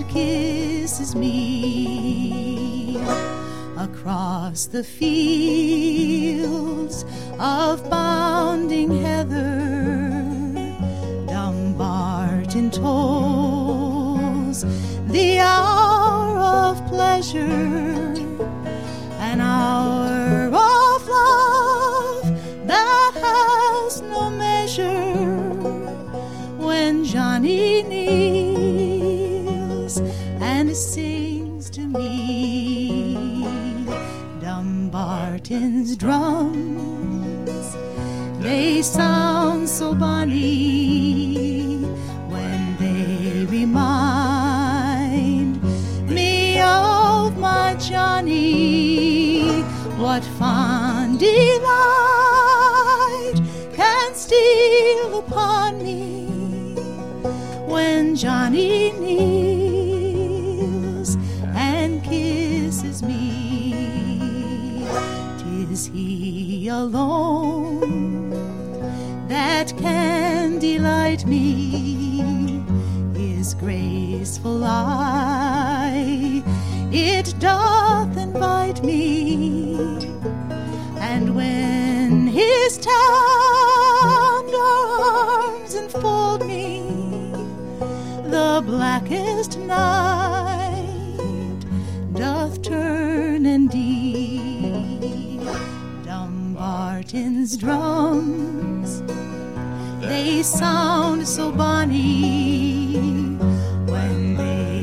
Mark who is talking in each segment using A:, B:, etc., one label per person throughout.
A: kisses me across the fields of bounding heather. Dumbarton tolls the hour of pleasure, an hour of love that has no measure. When Johnny kneels and sings to me, Dumbarton's drums, they sound so bonny when they remind me of my Johnny. What fond delight can steal upon me when Johnny kneels and kisses me? 'Tis he alone that can delight me, his graceful eye, it doth invite me, and when his tender arms enfold me, the blackest night doth turn indeed. Dumbarton's drums, they sound so bonny when they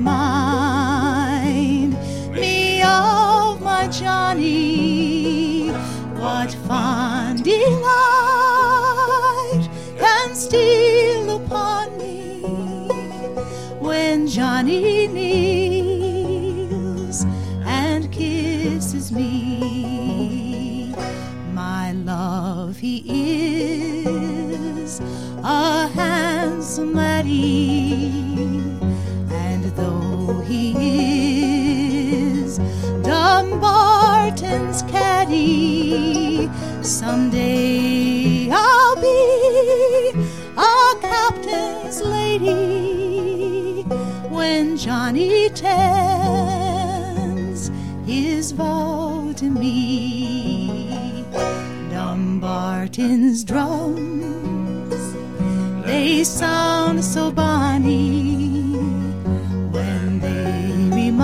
A: remind me of my Johnny. What fond delight can steal upon me when Johnny kneels and kisses me? My love, he is a handsome laddie, and though he is Dumbarton's caddie, someday I'll be a captain's lady when Johnny tends his vow to me. Dumbarton's drums, they sound so bonny when they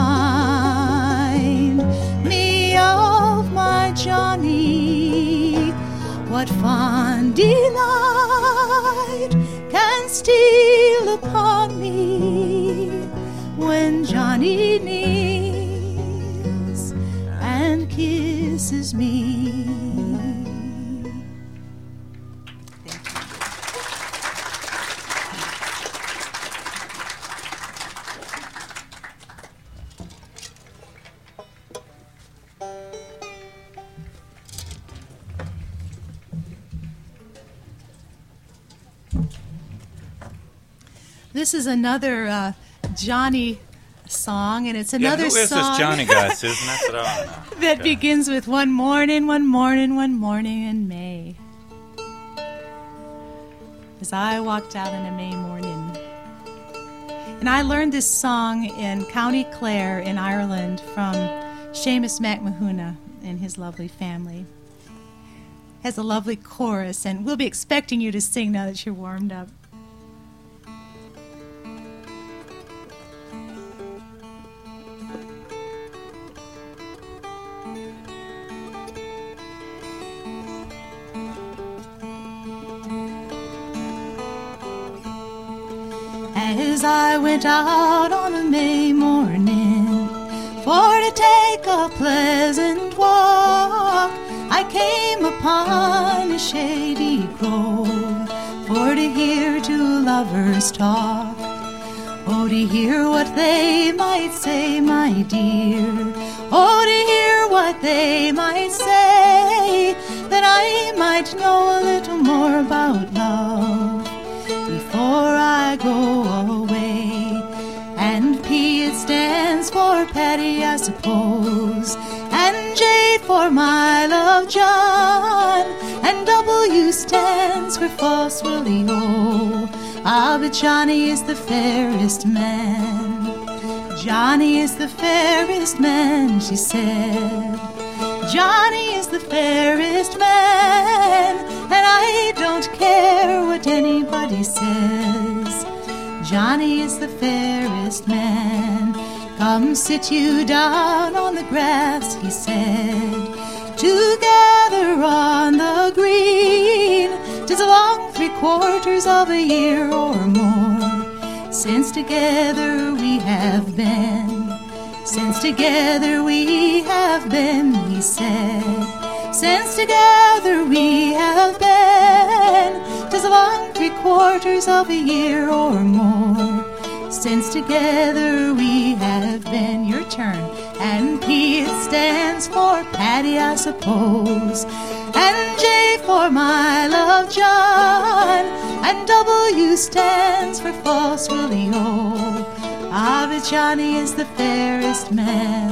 A: remind me of my Johnny. What fond delight can steal upon me when Johnny kneels and kisses me. This is another Johnny song, and it's another
B: who is
A: song.
B: This Johnny guy, Susan? That's what I want to know.
A: That begins with one morning in May. As I walked out on a May morning. And I learned this song in County Clare in Ireland from Seamus McMahuna and his lovely family. It has a lovely chorus, and we'll be expecting you to sing now that you're warmed up. As I went out on a May morning for to take a pleasant walk, I came upon a shady grove for to hear two lovers talk. Oh, to hear what they might say, my dear. Oh, to hear what they might say, that I might know a little more about love before I go away. And P, it stands for Patty, I suppose, and J for my love John, and W stands for False Willie O. Ah, but Johnny is the fairest man. Johnny is the fairest man, she said. Johnny is the fairest man, and I don't care what anybody says. Johnny is the fairest man. Come sit you down on the grass, he said. Together on the green, 'tis a long 3/4 of a year or more since together we have been. Since together we have been, he said. Since together we have been, 'tis a long 3/4 of a year or more since together we have been. Your turn. And P, it stands for Patty, I suppose. And J for my love, John. And W stands for False Willie O. Ah, but Johnny is the fairest man.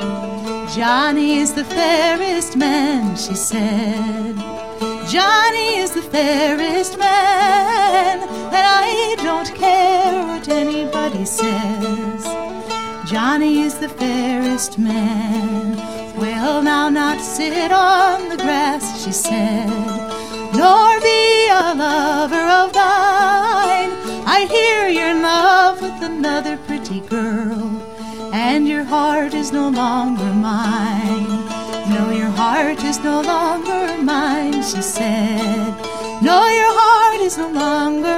A: Johnny is the fairest man, she said. Johnny is the fairest man, and I don't care what anybody says. Johnny is the fairest man. Well, now not sit on the grass, she said, nor be a lover of thine. I hear you're in love with another pretty girl, and your heart is no longer mine. No, your heart is no longer mine, she said. No, your heart is no longer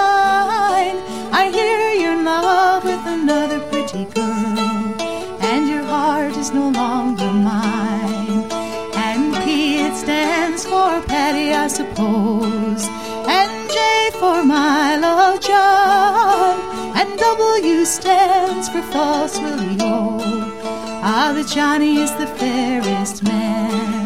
A: mine. I hear you're in love with another pretty girl, and your heart is no longer mine. And P, it stands for Patty, I suppose. And J for my love, John. And W stands for False Willie O. Ah, but Johnny is the fairest man.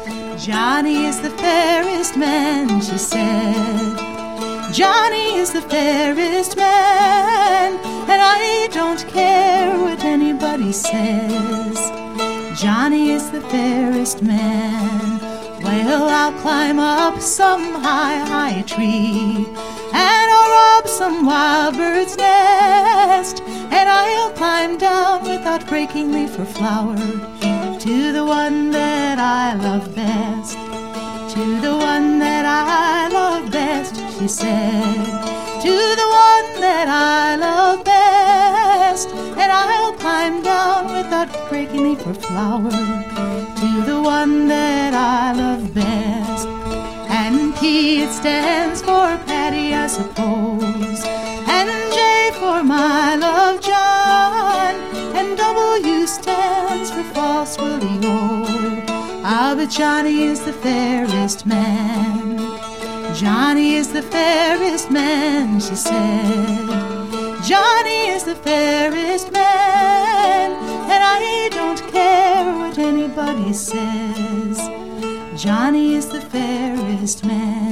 A: Johnny is the fairest man, she said. Johnny is the fairest man, and I don't care what anybody says. Johnny is the fairest man. Well, I'll climb up some high, high tree, and I'll rob some wild bird's nest, and I'll climb down without breaking leaf or flower to the one that I love best. To the one that I love best, she said. To the one that I love best, and I'll climb down without breaking leaf or flower to the one that I love best. And P, it stands for Patty, I suppose. And J for my love, John. And W stands for False Willie O. Ah, but Johnny is the fairest man. Johnny is the fairest man, she said. Johnny is the fairest man, and I don't care what anybody says. Johnny is the fairest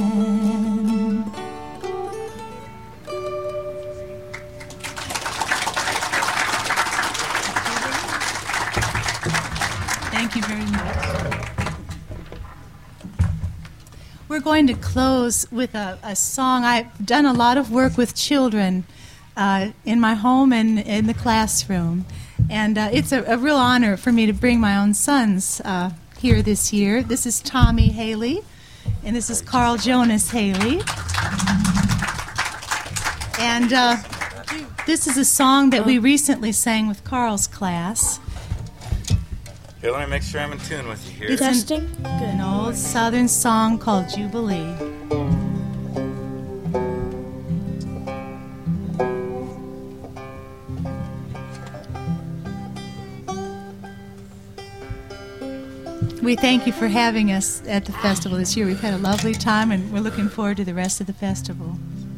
A: man. Thank you very much. We're going to close with a song. I've done a lot of work with children in my home and in the classroom. And it's a real honor for me to bring my own sons here this year. This is Tommy Haley, and this is Carl Jonas Haley. And this is a song that we recently sang with Carl's class.
B: Here, let me make sure I'm in tune with you here.
A: It's an old Southern song called Jubilee. We thank you for having us at the festival this year. We've had a lovely time, and we're looking forward to the rest of the festival.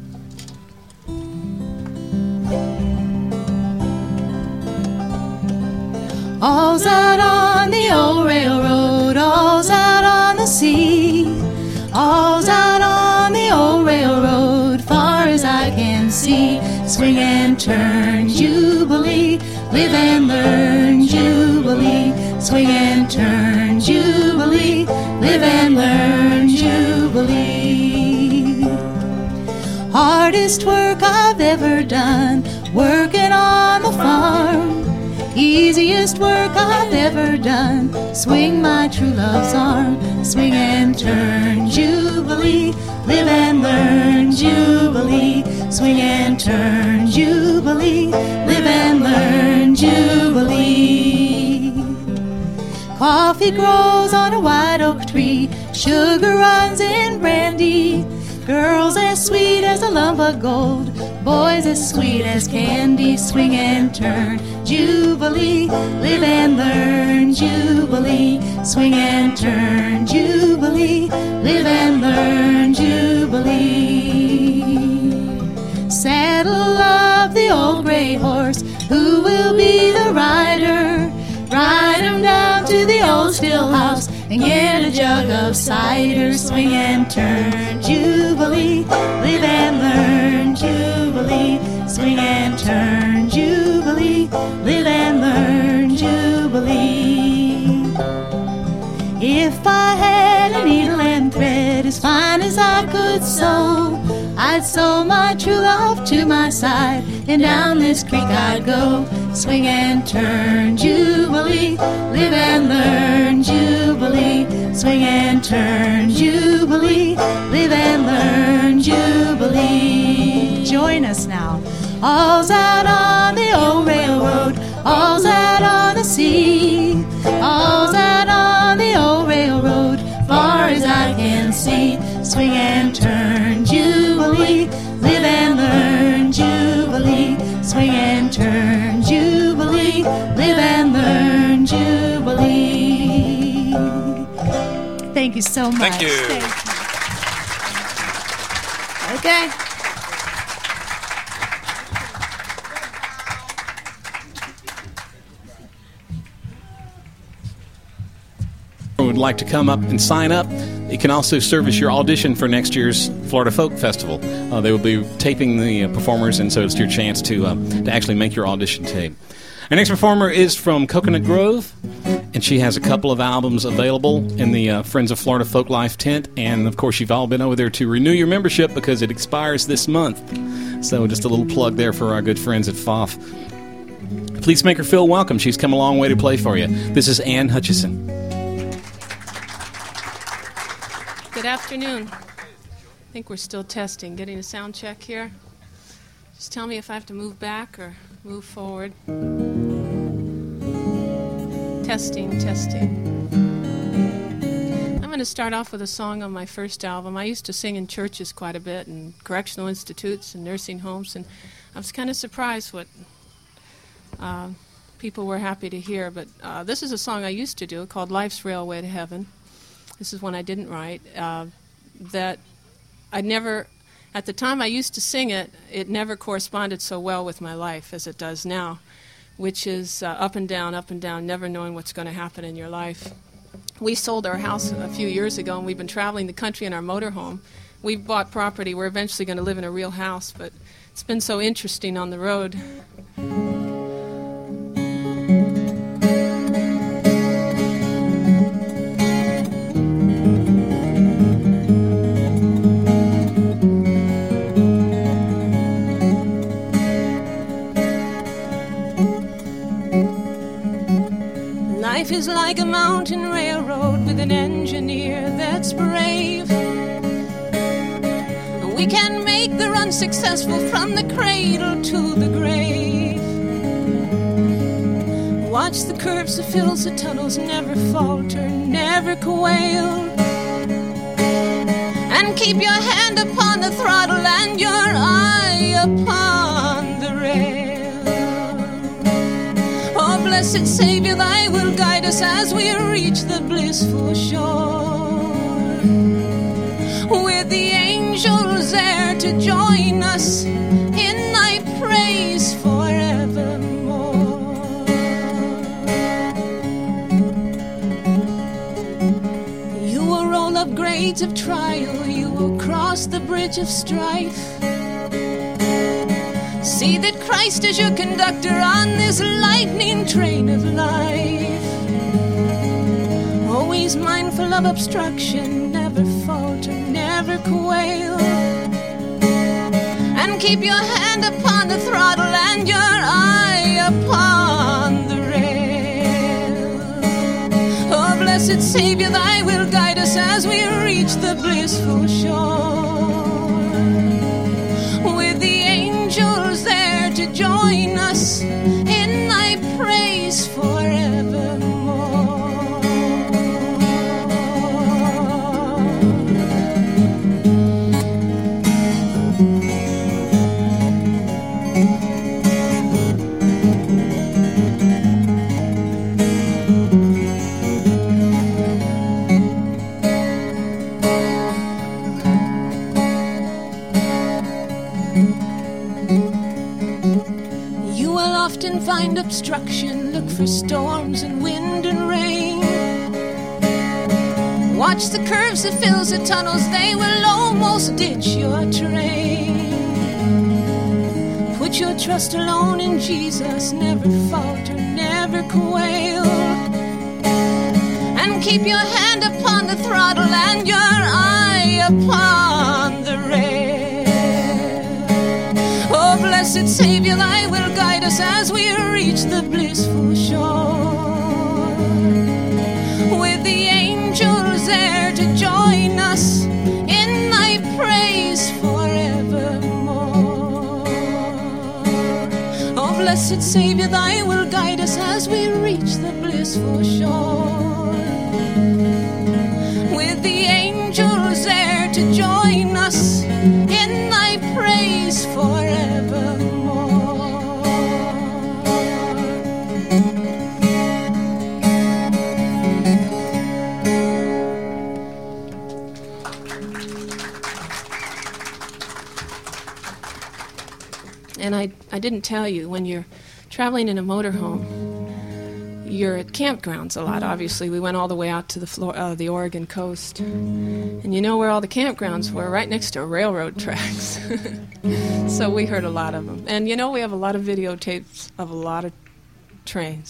A: All's out on the old railroad, all's out on the sea, all's out on the old railroad, far as I can see. Swing and turn, Jubilee, live and learn, Jubilee. Swing and turn, Jubilee, live and learn, Jubilee. Hardest work I've ever done, working on the farm. Easiest work I've ever done, swing my true love's arm. Swing and turn, Jubilee, live and learn, Jubilee. Swing and turn, Jubilee, live and learn, Jubilee. Coffee grows on a white oak tree, sugar runs in brandy. Girls as sweet as a lump of gold, boys as sweet as candy. Swing and turn, Jubilee, live and learn, Jubilee. Swing and turn, Jubilee, live and learn, Jubilee. Saddle up the old gray horse, who will be the rider? Ride him down to the old still house and get a jug of cider. Swing and turn, Jubilee, live and learn, Jubilee. Swing and turn, Jubilee, live and learn, Jubilee. If I had a needle and thread as fine as I could sew, I'd sew my true love to my side, and down this creek I'd go. Swing and turn, Jubilee, live and learn, Jubilee. Swing and turn, Jubilee, live and learn, Jubilee. Join us now. All's out on the old railroad, all's out on the sea. All's out on the old railroad, far as I can see. Swing and turn, Jubilee, live and learn, Jubilee. Swing and turn, Jubilee, live and learn, Jubilee. Thank you so much.
B: Thank you.
A: Okay.
C: Would like to come up and sign up, it can also serve as your audition for next year's Florida Folk Festival. They will be taping the performers, and so it's your chance to actually make your audition tape. Our next performer is from Coconut Grove, and she has a couple of albums available in the Friends of Florida Folk Life tent, and of course you've all been over there to renew your membership because it expires this month. So just a little plug there for our good friends at FOF. Please make her feel welcome. She's come a long way to play for you. This is Ann Hutchison.
D: Good afternoon. I think we're still testing, getting a sound check here. Just tell me if I have to move back or move forward. Testing. I'm going to start off with a song on my first album. I used to sing in churches quite a bit, and correctional institutes and nursing homes, and I was kind of surprised what people were happy to hear. But this is a song I used to do called Life's Railway to Heaven. This is one I didn't write, that I never, at the time I used to sing it, it never corresponded so well with my life as it does now, which is up and down, never knowing what's going to happen in your life. We sold our house a few years ago, and we've been traveling the country in our motorhome. We bought property. We're eventually going to live in a real house, but it's been so interesting on the road. Life is like a mountain railroad with an engineer that's brave. We can make the run successful from the cradle to the grave. Watch the curves, the fills, the tunnels, never falter, never quail. And keep your hand upon the throttle and your eye upon the rail. Oh, blessed Savior, thy will guide us as we reach the blissful shore, with the angels there to join us in thy praise forevermore. You will roll up grades of trial, you will cross the bridge of strife. See that Christ is your conductor on this lightning train of life. Always mindful of obstruction, never falter, never quail. keep your hand upon the throttle and your eye upon the rail. Oh, blessed Savior, thy will guide us as we reach the blissful shore, with the angels there to join us in thy praise forevermore. Find obstruction, look for storms and wind and rain. Watch the curves that fills the tunnels, they will almost ditch your train. Put your trust alone in Jesus, never falter, never quail. And keep your hand upon the throttle and your eye upon the rail. Oh, blessed Savior, thy will guide us as we reach the blissful shore, with the angels there to join us in thy praise forevermore. Oh, blessed Savior, thy will guide us as we reach the blissful shore, with the angels there to join us in thy praise forevermore. And I didn't tell you, when you're traveling in a motorhome, you're at campgrounds a lot, obviously. We went all the way out to the Oregon coast. And you know where all the campgrounds were? Right next to railroad tracks. So we heard a lot of them. And you know, we have a lot of videotapes of a lot of trains.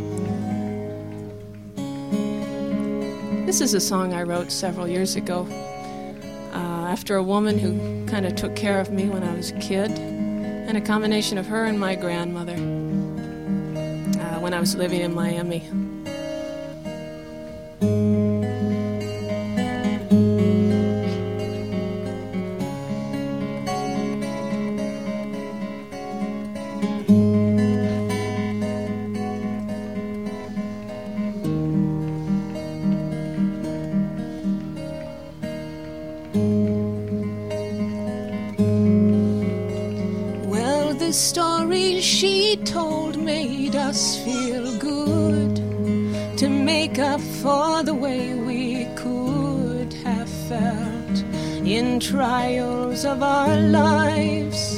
D: This is a song I wrote several years ago after a woman who kind of took care of me when I was a kid, and a combination of her and my grandmother when I was living in Miami.
E: Story she told made us feel good, to make up for the way we could have felt in trials of our lives.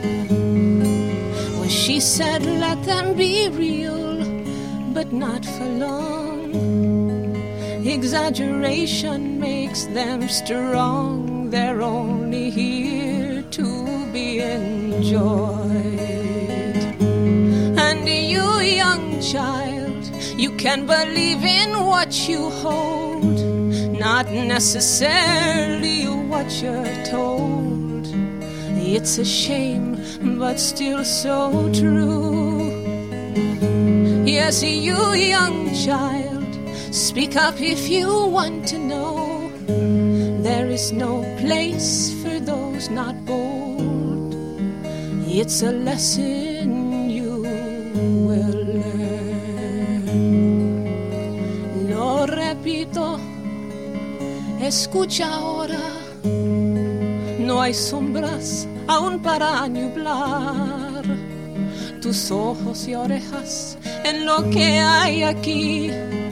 E: Well, she said, let them be real, but not for long. Exaggeration makes them strong. They're only here to be enjoyed. And you, young child, you can believe in what you hold, not necessarily what you're told. It's a shame, but still so true. Yes, you, young child, speak up if you want to know. There is no place for those not bold. It's a lesson you will learn. Lo repito, escucha ahora. No hay sombras aún para nublar tus ojos y orejas en lo que hay aquí.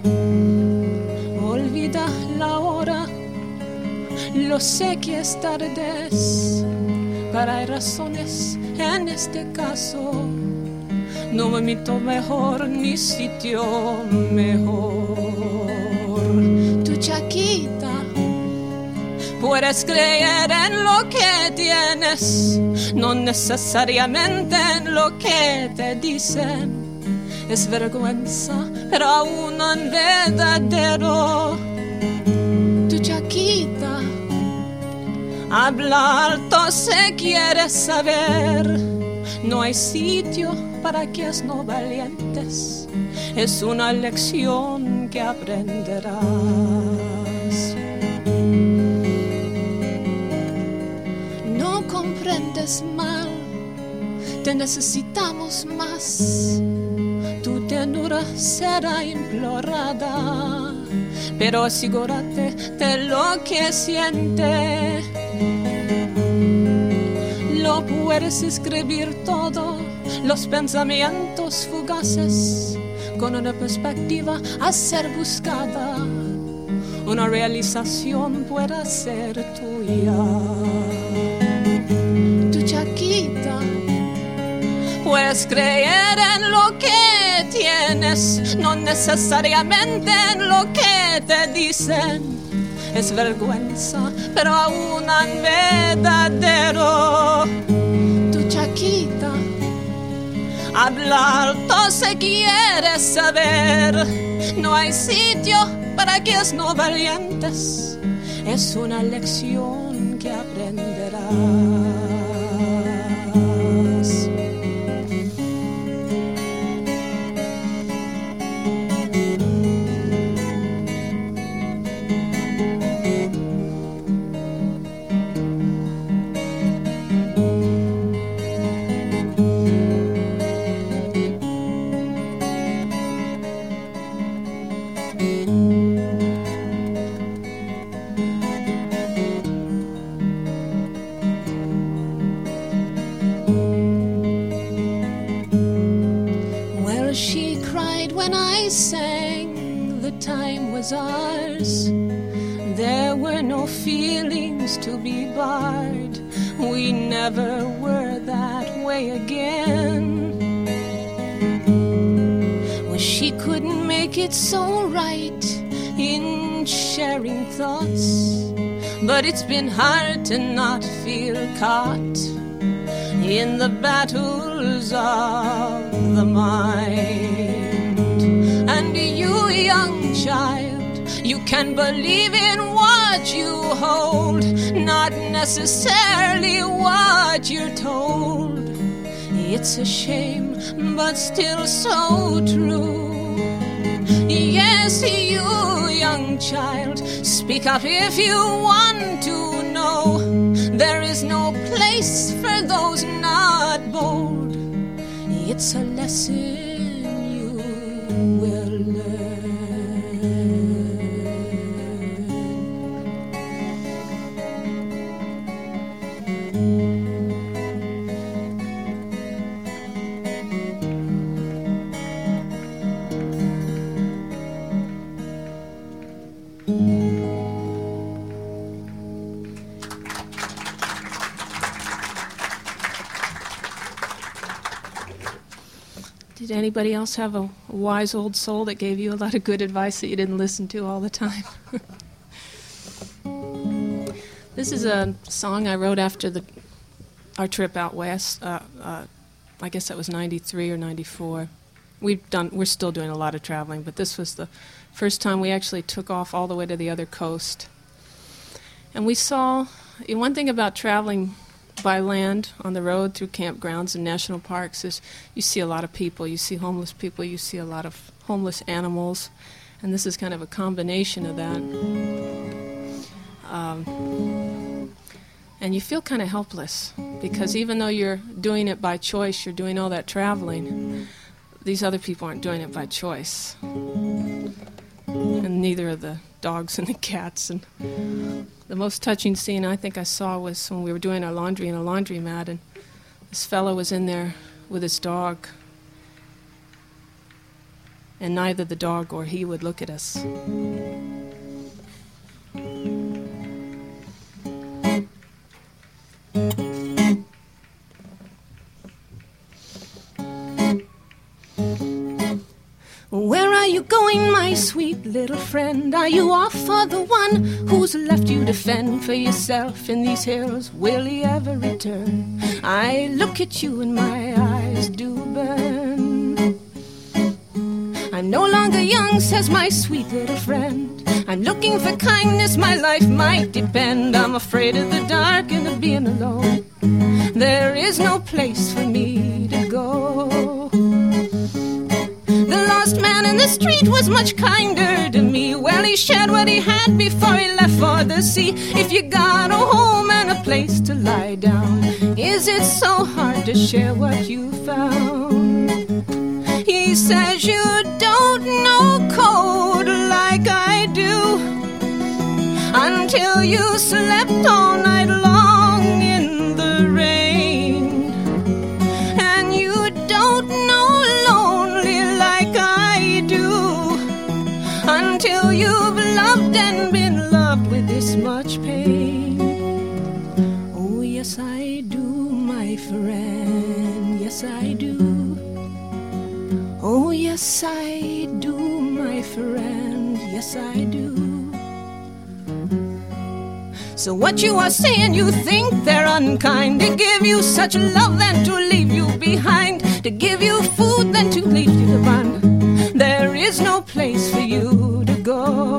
E: Olvida la hora. Lo sé que es tarde, pero hay razones en este caso. No me mito mejor ni sitio mejor. Tu chaquita, puedes creer en lo que tienes, no necesariamente en lo que te dicen. Es vergüenza, pero aún un verdadero. Tu chaquita, Habla alto se quiere saber. No hay sitio para aquellos no valientes. Es una lección que aprenderás. No comprendes mal, te necesitamos más. Tu ternura será implorada, pero asegúrate de lo que siente. Lo puedes escribir todo, los pensamientos fugaces, con una perspectiva a ser buscada. Una realización puede ser tuya. Tu chaquita, puedes creer en lo que tienes, no necesariamente en lo que te dicen. Es vergüenza, pero aún verdadero. Tu chaquita, habla alto se quiere saber. No hay sitio para aquellos no valientes. Es una lección que aprenderás. Ours. There were no feelings to be barred. We never were that way again. Well, she couldn't make it so right in sharing thoughts, but it's been hard to not feel caught in the battles of the mind. And you, young child, you can believe in what you hold, not necessarily what you're told. It's a shame, but still so true. Yes, you, young child, speak up if you want to know. There is no place for those not bold. It's a lesson you will learn.
D: Did anybody else have a wise old soul that gave you a lot of good advice that you didn't listen to all the time? This is a song I wrote after our trip out west. I guess that was 93 or 94. We're still doing a lot of traveling, but this was the first time we actually took off all the way to the other coast. And we saw, one thing about traveling by land on the road through campgrounds and national parks is you see a lot of people. You see homeless people, you see a lot of homeless animals, and this is kind of a combination of that. And you feel kind of helpless because even though you're doing it by choice, you're doing all that traveling, these other people aren't doing it by choice. And neither are the dogs and the cats. And the most touching scene I think I saw was when we were doing our laundry in a laundromat, and this fellow was in there with his dog, and neither the dog or he would look at us. Where are you going, my sweet little friend? Are you off for the one who's left you to fend for yourself in these hills? Will he ever return? I look at you and my eyes do burn. I'm no longer young, says my sweet little friend.
E: I'm looking for kindness, my life might depend. I'm afraid of the dark and of being alone. There is no place for me to go. The lost man in the street was much kinder to me. Well, he shared what he had before he left for the sea. If you got a home and a place to lie down, is it so hard to share what you found? He says you don't know code like I do, until you slept all night long in the rain. And you don't know lonely like I do, until you've loved and been loved with this much pain. Oh, yes, I do, my friend, yes, I do. Oh, yes, I do, my friend, yes, I do. So what you are saying, you think they're unkind to give you such love than to leave you behind, to give you food than to leave you to run. There is no place for you to go.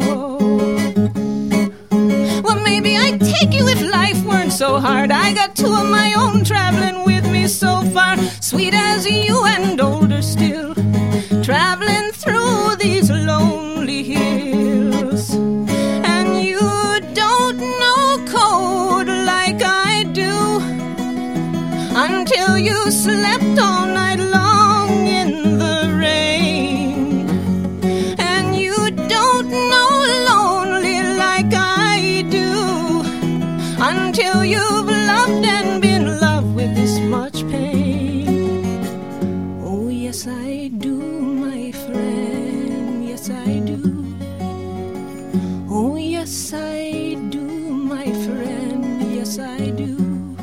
E: Well, maybe I'd take you if life weren't so hard. I got two of my own traveling with me so far, sweet as you and older still, traveling through these lonely hills. And you don't know code like I do, until you slept all night long in the rain. And you don't know lonely like I do, until you've loved and been loved with this much pain. Oh, yes, I do, my friend, yes, I do. Oh, yes, I do, my friend, yes, I do.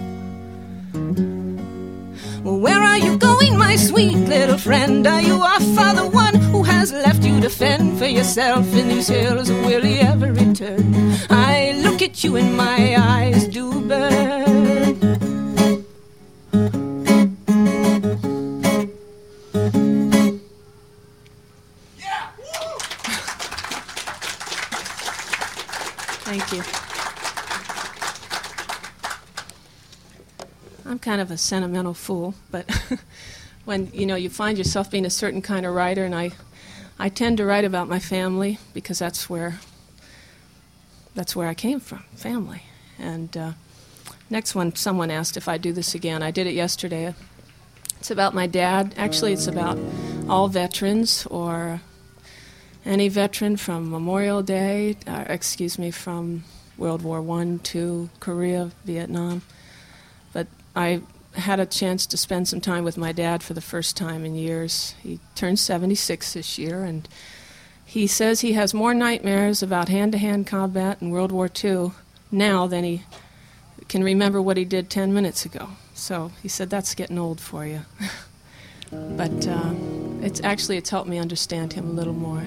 E: Well, where are you going, my sweet little friend? Are you off for the one who has left you to fend for yourself in these hills? Will he ever return? I look at you and my eyes do burn.
D: Thank you. I'm kind of a sentimental fool, but when you find yourself being a certain kind of writer, and I tend to write about my family because that's where I came from, family. And next one, someone asked if I'd do this again. I did it yesterday. It's about my dad. Actually, it's about all veterans, or any veteran from Memorial Day, from World War I, II, Korea, Vietnam. But I had a chance to spend some time with my dad for the first time in years. He turned 76 this year, and he says he has more nightmares about hand-to-hand combat in World War II now than he can remember what he did 10 minutes ago. So he said, that's getting old for you. But it's helped me understand him a little more.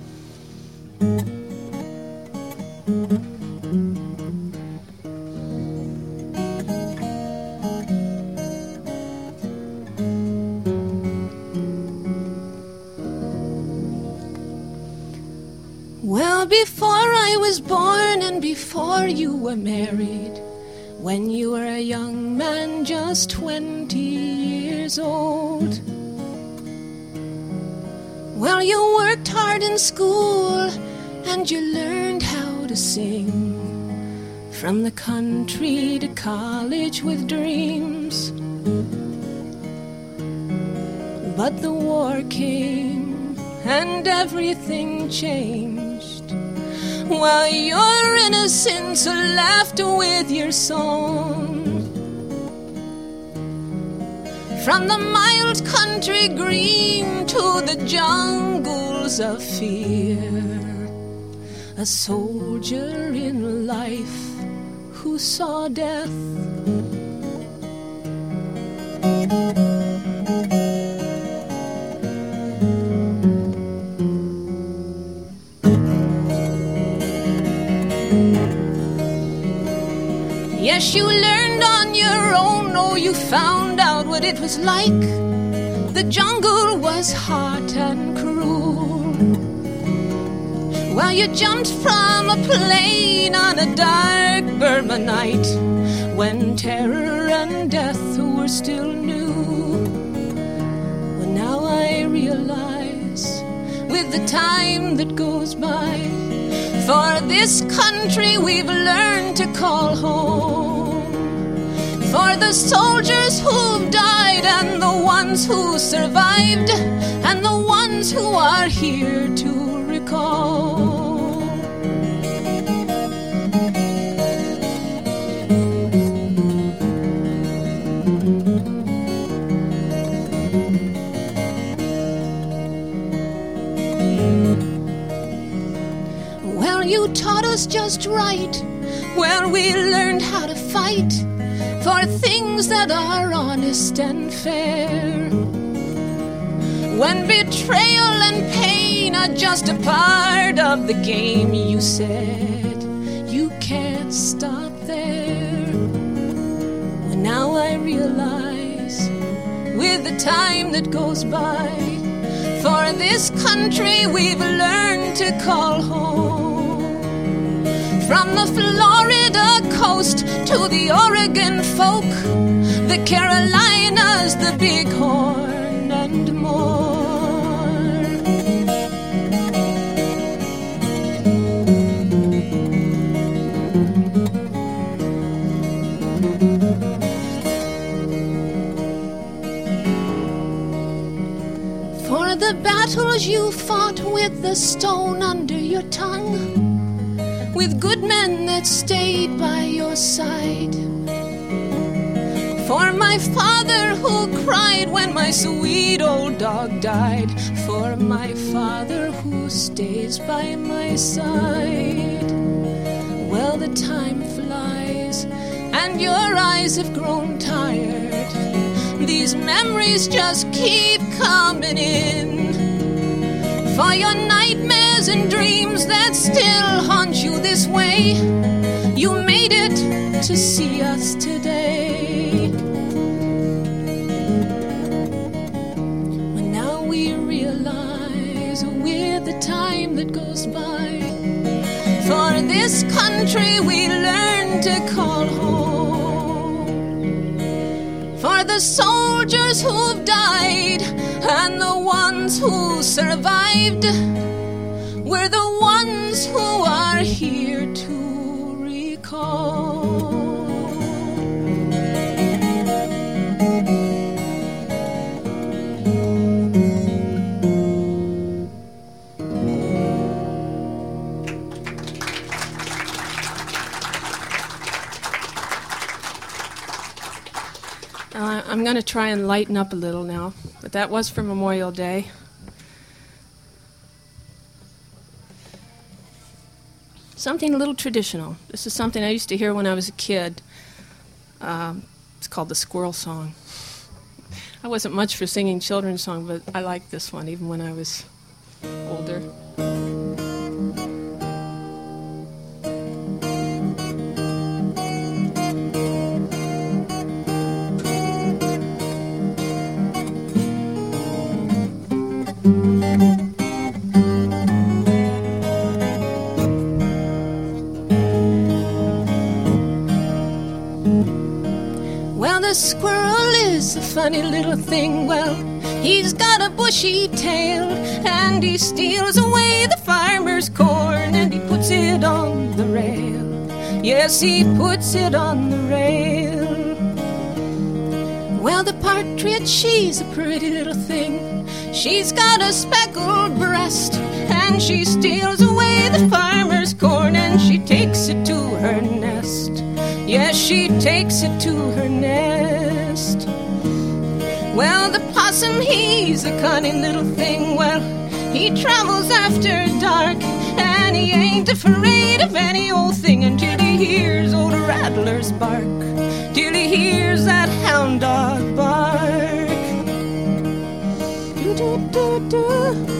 E: Well, before I was born and before you were married, when you were a young man just 20 years old, well, you worked hard in school and you learned how to sing, from the country to college with dreams. But the war came and everything changed, while your innocence laughed with your song. From the mild country green to the jungles of fear, a soldier in life who saw death. Yes, you learned on your own, oh, you found out what it was like. The jungle was hot and cruel, while How you jumped from a plane on a dark Burma night when terror and death were still new. Well, now I realize with the time that goes by, for this country we've learned to call home. For the soldiers who've died and the ones who survived and the ones who are here to recall. Well, you taught us just right. Well, we learned how to fight for things that are honest and fair. When betrayal and pain are just a part of the game, you said you can't stop there. Well, now I realize with the time that goes by, for this country we've learned to call home. From the Florida coast to the Oregon folk, the Carolinas, the Bighorn, and more. For the battles you fought with the stone under your tongue, with good men that stayed by your side. For my father who cried when my sweet old dog died. For my father who stays by my side. Well, the time flies and your eyes have grown tired. These memories just keep coming in. For your nightmares and dreams that still haunt you this way, you made it to see us today. Well, now we realize with the time that goes by, for this country we learn to call home. For the soldiers who've died and the ones who survived, we're the ones who are here to recall.
D: I'm going to try and lighten up a little now, but that was for Memorial Day. Something a little traditional. This is something I used to hear when I was a kid. It's called the Squirrel Song. I wasn't much for singing children's songs, but I liked this one even when I was older.
E: The squirrel is a funny little thing. Well, he's got a bushy tail, and he steals away the farmer's corn, and he puts it on the rail. Yes, he puts it on the rail. Well, the partridge, she's a pretty little thing. She's got a speckled breast, and she steals away the farmer's corn, and she takes it to her nest. Yes, she takes it to her nest. Well, the possum, he's a cunning little thing. Well, he travels after dark, and he ain't afraid of any old thing until he hears old rattlers bark, till he hears that hound dog bark. Do-do-do-do.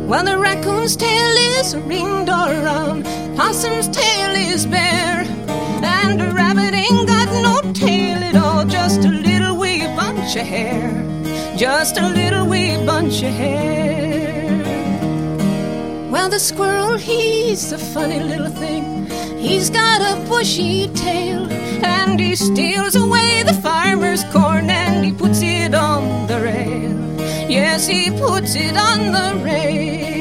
E: Well, the raccoon's tail is ringed all around, possum's tail is bare, and the rabbit ain't got no tail at all, just a little wee bunch of hair, just a little wee bunch of hair. Well, the squirrel, he's a funny little thing. He's got a bushy tail, and he steals away the farmer's corn, and he puts it on the rail. Yes, he puts it on the rail.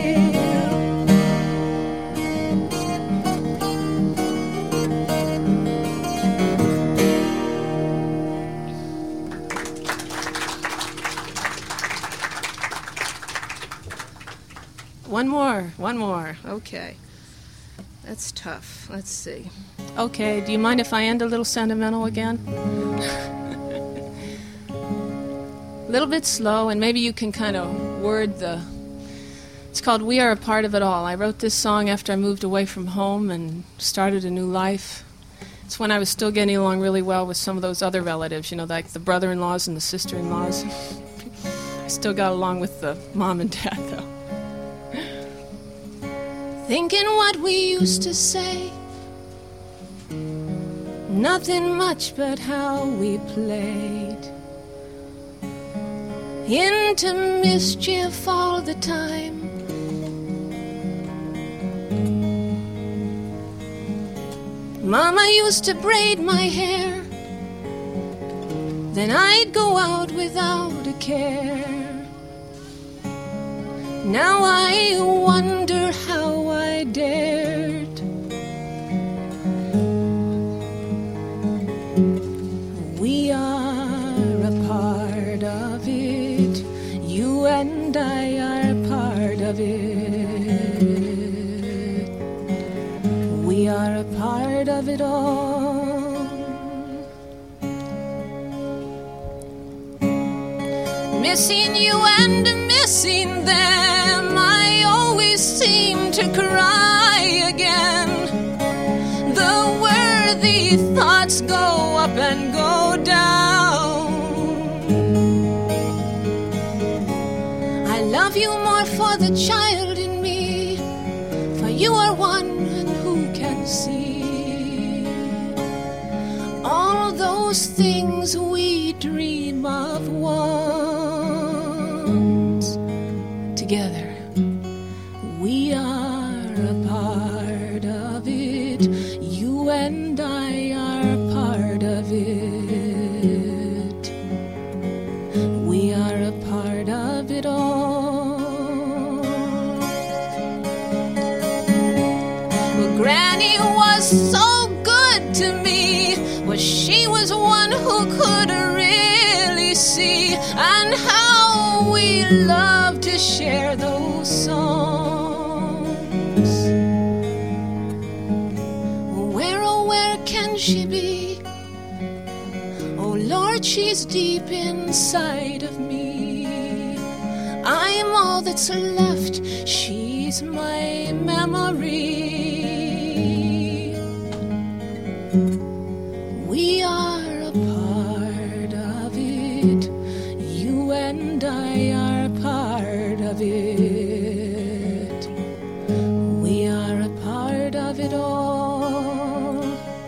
D: One more. Okay. That's tough. Let's see. Okay, do you mind if I end a little sentimental again? A little bit slow, and maybe you can kind of word the... It's called We Are a Part of It All. I wrote this song after I moved away from home and started a new life. It's when I was still getting along really well with some of those other relatives, you know, like the brother-in-laws and the sister-in-laws. I still got along with the mom and dad, though.
E: Thinking what we used to say, nothing much but how we played into mischief all the time. Mama used to braid my hair, then I'd go out without a care. Now I wonder how I dared. We are a part of it. You and I are part of it. We are a part of it all. Missing you and missing them, I always seem to cry again. The worthy thoughts go up and go down. I love you more for the child in me, for you are one and who can see all those things we dream of once. Together, we are a part of it. You and I are part of it. We are a part of it all. Well, Granny was so good to me. Well, she was one who could really see, and how we love to share those songs. Where, oh, where can she be? Oh, Lord, she's deep inside of me. I'm all that's left. She's my memory. We are a part of it. You and I are part of it. We are a part of it all.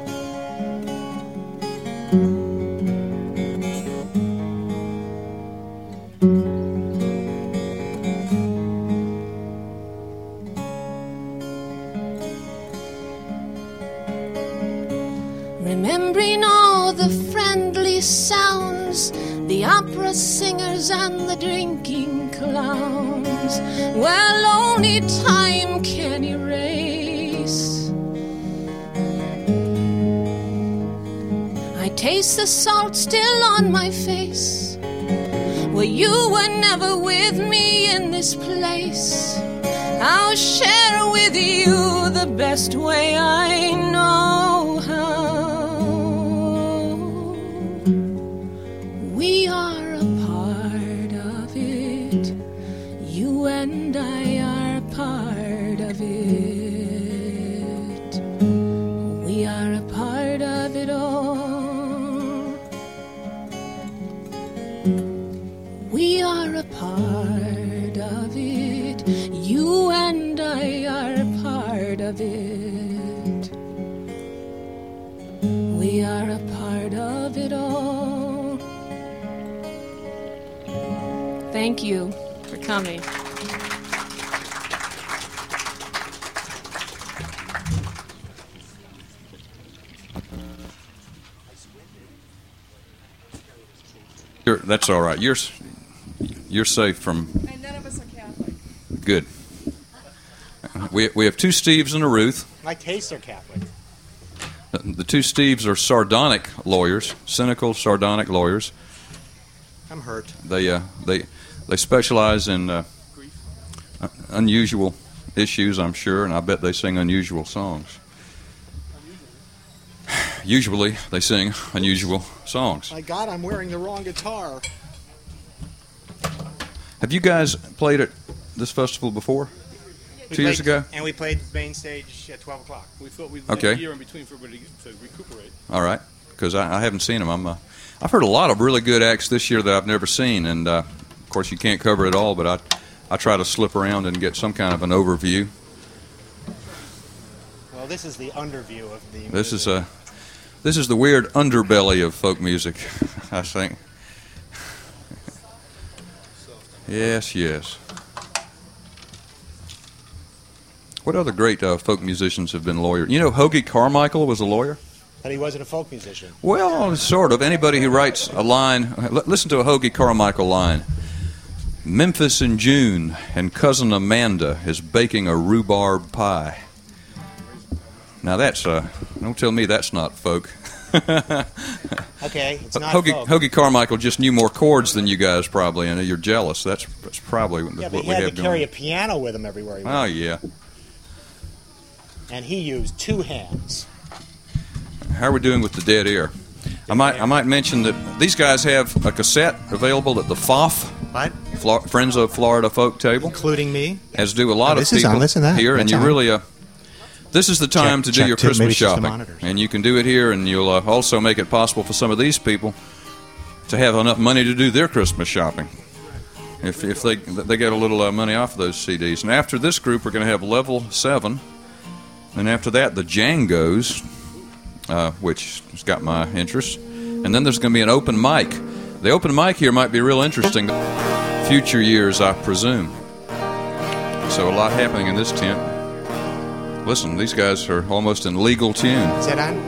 E: Remembering all the friendly sounds, the opera singers and the drinking clowns, well, only time can erase. I taste the salt still on my face. Well, you were never with me in this place. I'll share with you the best way I know how. We are a part of it. You and I are part of it. We are a part of it all. We are a part of it. You
D: Thank you for coming.
F: That's all right. You're safe from.
G: And none of us are Catholic.
F: Good. We have two Steves and a Ruth.
H: My tastes are Catholic.
F: The two Steves are sardonic lawyers, cynical sardonic lawyers.
H: I'm hurt.
F: They specialize in unusual issues, I'm sure, and I bet they sing unusual songs. Usually, they sing unusual songs.
H: My God, I'm wearing the wrong guitar.
F: Have you guys played at this festival before? 2 years ago?
H: And we played main stage at 12 o'clock.
I: We thought we'd
F: Okay.
I: have a year in between for everybody to recuperate.
F: All right, because I haven't seen them. I've heard a lot of really good acts this year that I've never seen, and of course you can't cover it all, but I try to slip around and get some kind of an overview.
H: Well, this is the underview of the
F: This is the weird underbelly of folk music, I think. Yes, yes. What other great folk musicians have been lawyers? You know, Hoagie Carmichael was a lawyer?
H: But he wasn't a folk musician.
F: Well, sort of. Anybody who writes a line, listen to a Hoagie Carmichael line. Memphis in June, and Cousin Amanda is baking a rhubarb pie. Now that's, don't tell me that's not folk.
H: Okay, it's not folk.
F: Hoagie Carmichael just knew more chords than you guys probably, and you're jealous. That's probably
H: Yeah,
F: what
H: but
F: we
H: he had
F: have
H: to carry a
F: doing.
H: piano with him everywhere he went.
F: Oh, yeah.
H: And he used two hands.
F: How are we doing with the dead ear? I might mention that these guys have a cassette available at the FOF,
H: What?
F: Friends of Florida Folk Table,
H: Including me?
F: as do a lot
H: Oh,
F: of
H: this is
F: people
H: on. Listen to that.
F: here, and
H: That's
F: you
H: on.
F: really this is the time to do
H: Check
F: your
H: two, maybe
F: Christmas
H: it's just the
F: shopping,
H: monitors.
F: and you can do it here, and you'll also make it possible for some of these people to have enough money to do their Christmas shopping. If they get a little money off of those CDs. And after this group, we're going to have Level 7, and after that, the Jangos, which has got my interest. And then there's going to be an open mic. The open mic here might be real interesting. Future years, I presume. So a lot happening in this tent. Listen, these guys are almost in legal tune.
H: Is that on?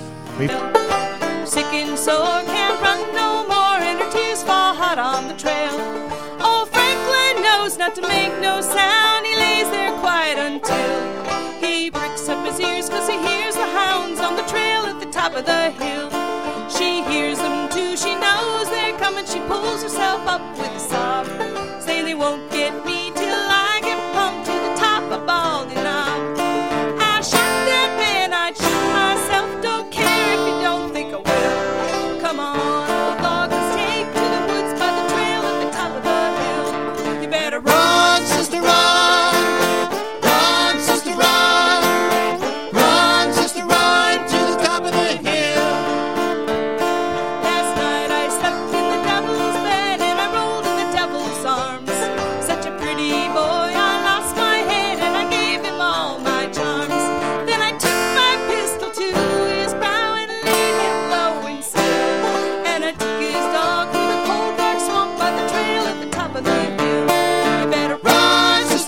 E: Sick and sore, can't run no more, and her tears fall hot on the trail. Old Franklin knows not to make no sound. He lays there quiet until he pricks up his ears, 'cause he hears the hounds on the trail at the top of the hill. She hears them too, she knows they're coming. She pulls herself up with a sob, saying they won't get me till I get pumped to the top of Baldy Knob. I shot that man, I'd shoot myself. Don't care if you don't think I will. Come on, old dog, let's take to the woods by the trail at the top of the hill. You better run, sister, run. Run, sister, run. Run, sister, run to the top of the hill. Last night I slept in the devil's bed and I rolled in the devil's arms. Such a pretty boy, I lost my head and I gave him all my charms. Then I took my pistol to his brow and laid him low and still. And I took his dog to the cold dark swamp by the trail at the top of the hill. You better run, sister,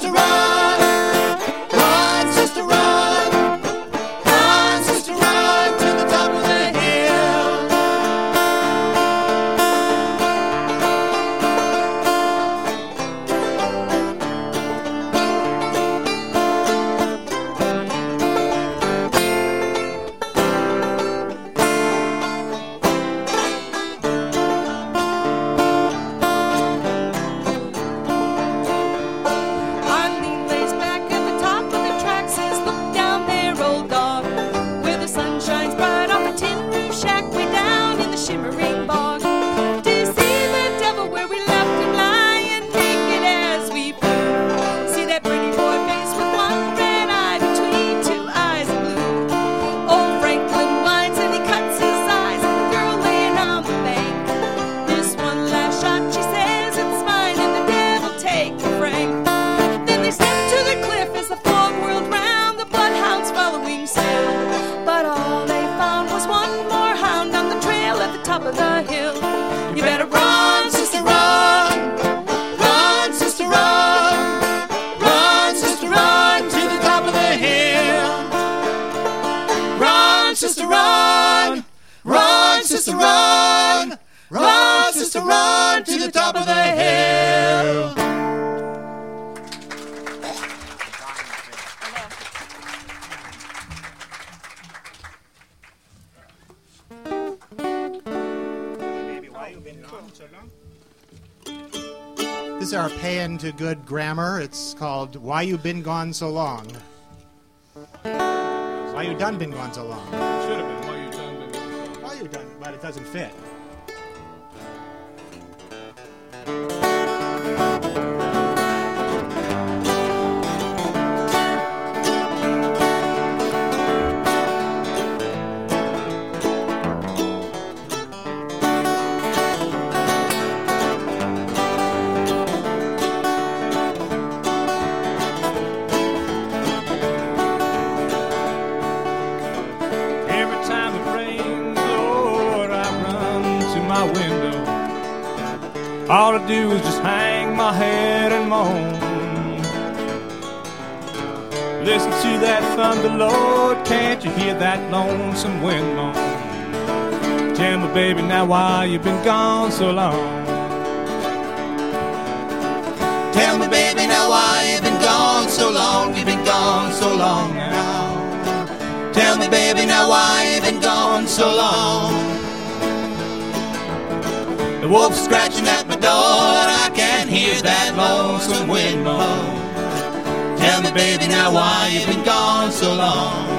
G: run, run, sister, run to the top of the hill.
H: This is our pay to good grammar. It's called Why You Been Gone So Long. Why You Done Been Gone So Long.
I: Should have been. Why you done been gone so long?
H: Why You Done, but it doesn't fit.
J: All I do is just hang my head and moan. Listen to that thunder, Lord, can't you hear that lonesome wind moan? Tell me, baby, now why you been gone so long?
G: Tell me, baby, now why you been gone so long? You've been gone so long now. Tell me, baby, now why you been gone so long? The wolf's scratching at my door and I can't hear that lonesome wind moan. Tell me, baby, now why you been gone so long?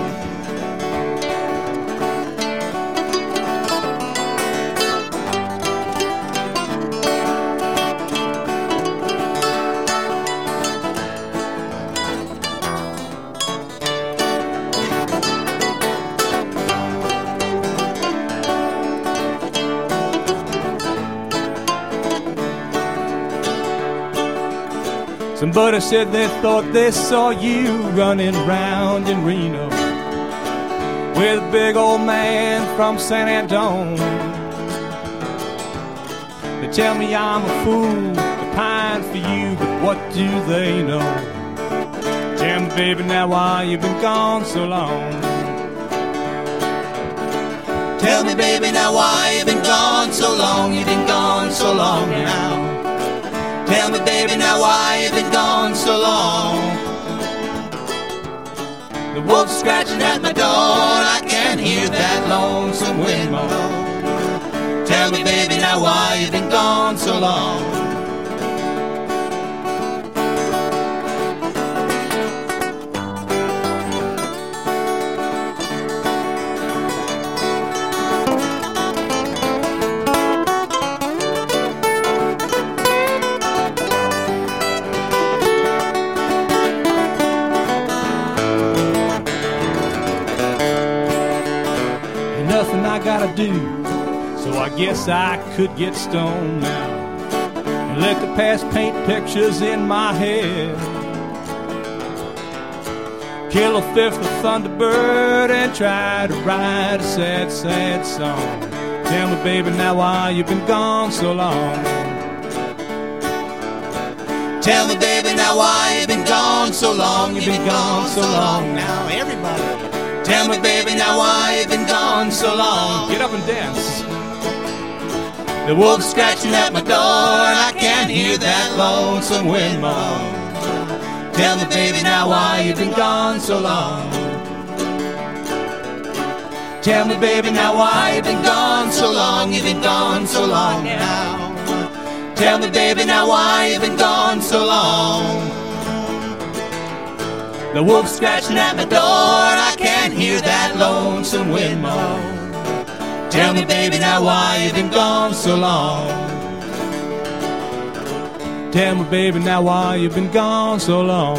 J: Somebody said they thought they saw you running round in Reno with a big old man from San Antonio. They tell me I'm a fool to pine for you, but what do they know? Tell me, baby, now why you been gone so long?
G: Tell me, baby, now why you been gone so long? You've been gone so long now. Tell me, baby, now why you been gone so long? The wolf's scratching at my door and I can't hear that lonesome wind moan. Tell me, baby, now why you been gone so long?
J: I gotta do, so I guess I could get stoned now and let the past paint pictures in my head. Kill a fifth of Thunderbird and try to write a sad, sad song. Tell me, baby, now why you been gone so long?
G: Tell me, baby, now why you been gone so long? You've been gone so long now. Everybody. Tell me, baby, now why you been gone so long?
J: Get up and dance.
G: The wolf's scratching at my door and I can't hear that lonesome wind moan. Tell me, baby, now why you been gone so long? Tell me, baby, now why you been gone so long? You've been gone so long now. Tell me, baby, now why you been gone so long? The wolf's scratching at my door and I can't hear that lonesome wind moan. Tell me, baby, now why you been gone so long?
J: Tell me, baby, now why you been gone so long?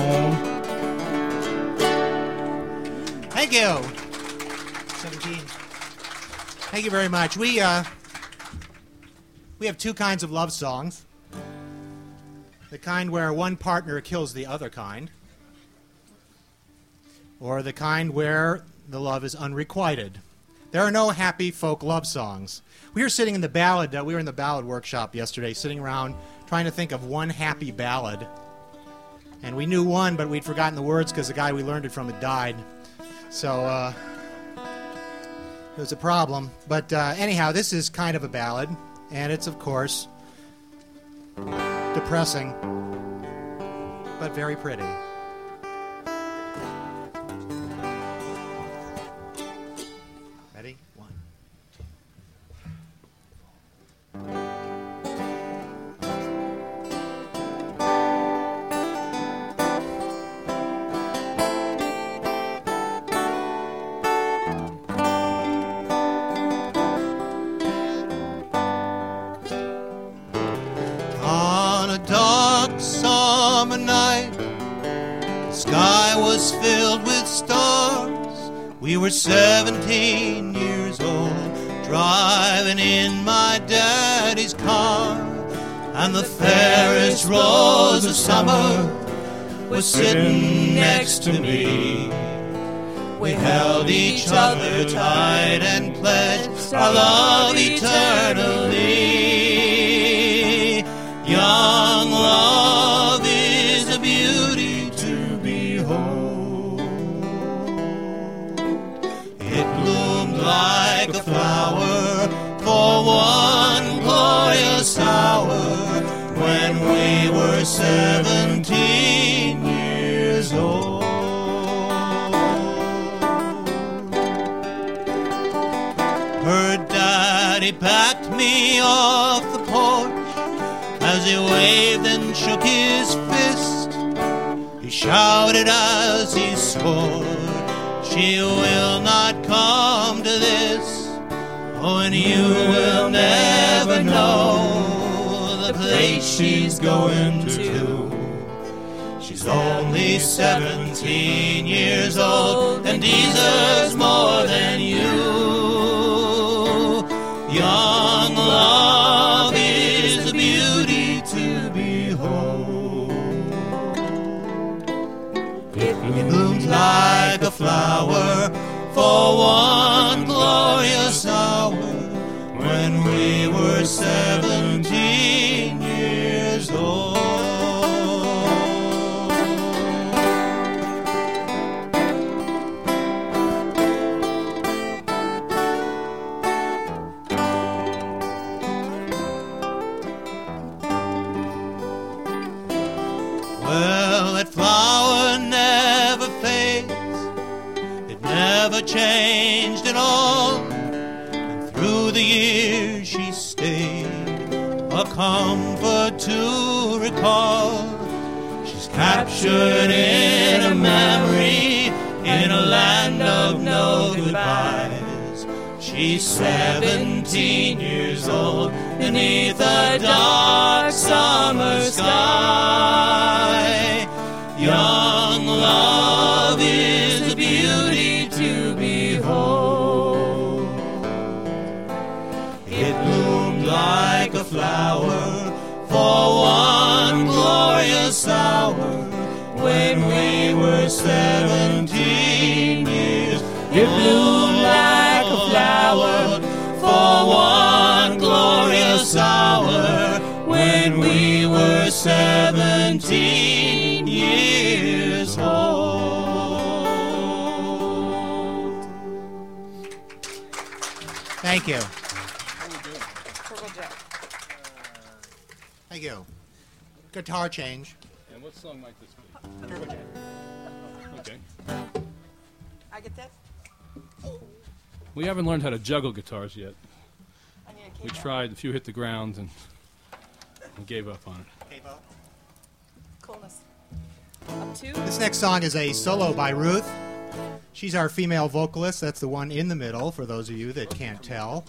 H: Thank you. 17. Thank you very much. We have two kinds of love songs. The kind where one partner kills the other kind, or the kind where the love is unrequited. There are no happy folk love songs. We were sitting in the ballad, we were in the ballad workshop yesterday, sitting around trying to think of one happy ballad. And we knew one, but we'd forgotten the words because the guy we learned it from had died. So It was a problem. But anyhow, this is kind of a ballad, and it's, of course, depressing, but very pretty. Ready? One.
G: On a dark summer night, the sky was filled with stars. We were 17 years old, driving in my daddy's car, and the fairest rose of summer was sitting next to me. We held each other tight and pledged our love eternally. Young love is a beauty to behold. It bloomed like a flower for one glorious hour when we were 17 years old. Her daddy packed me off the porch as he waved and shook his fist. He shouted as he swore, she will not come to this. Oh, and you will never know the place she's going to. She's only 17 years old and deserves more than you. Young love is a beauty to behold. It blooms like a flower for one glorious hour when we were 17 years old. Well, that flower never fades, it never changed at all, and through the years she stayed, a comfort to recall. She's captured in a memory, in a land of no goodbyes. She's 17 years old beneath a dark summer sky. Young love is a beauty to behold. It bloomed like a flower for one glorious hour when we were 17 years. It bloomed like a flower for one glorious hour when we were 17 years old.
H: Thank you. Thank you. Guitar change.
I: And what song might this be? Okay.
K: I get this?
I: We haven't learned how to juggle guitars yet. We tried, a few hit the ground and gave up on it.
H: Gave up.
K: Coolness. Up two.
H: This next song is a solo by Ruth. She's our female vocalist. That's the one in the middle, for those of you that can't tell.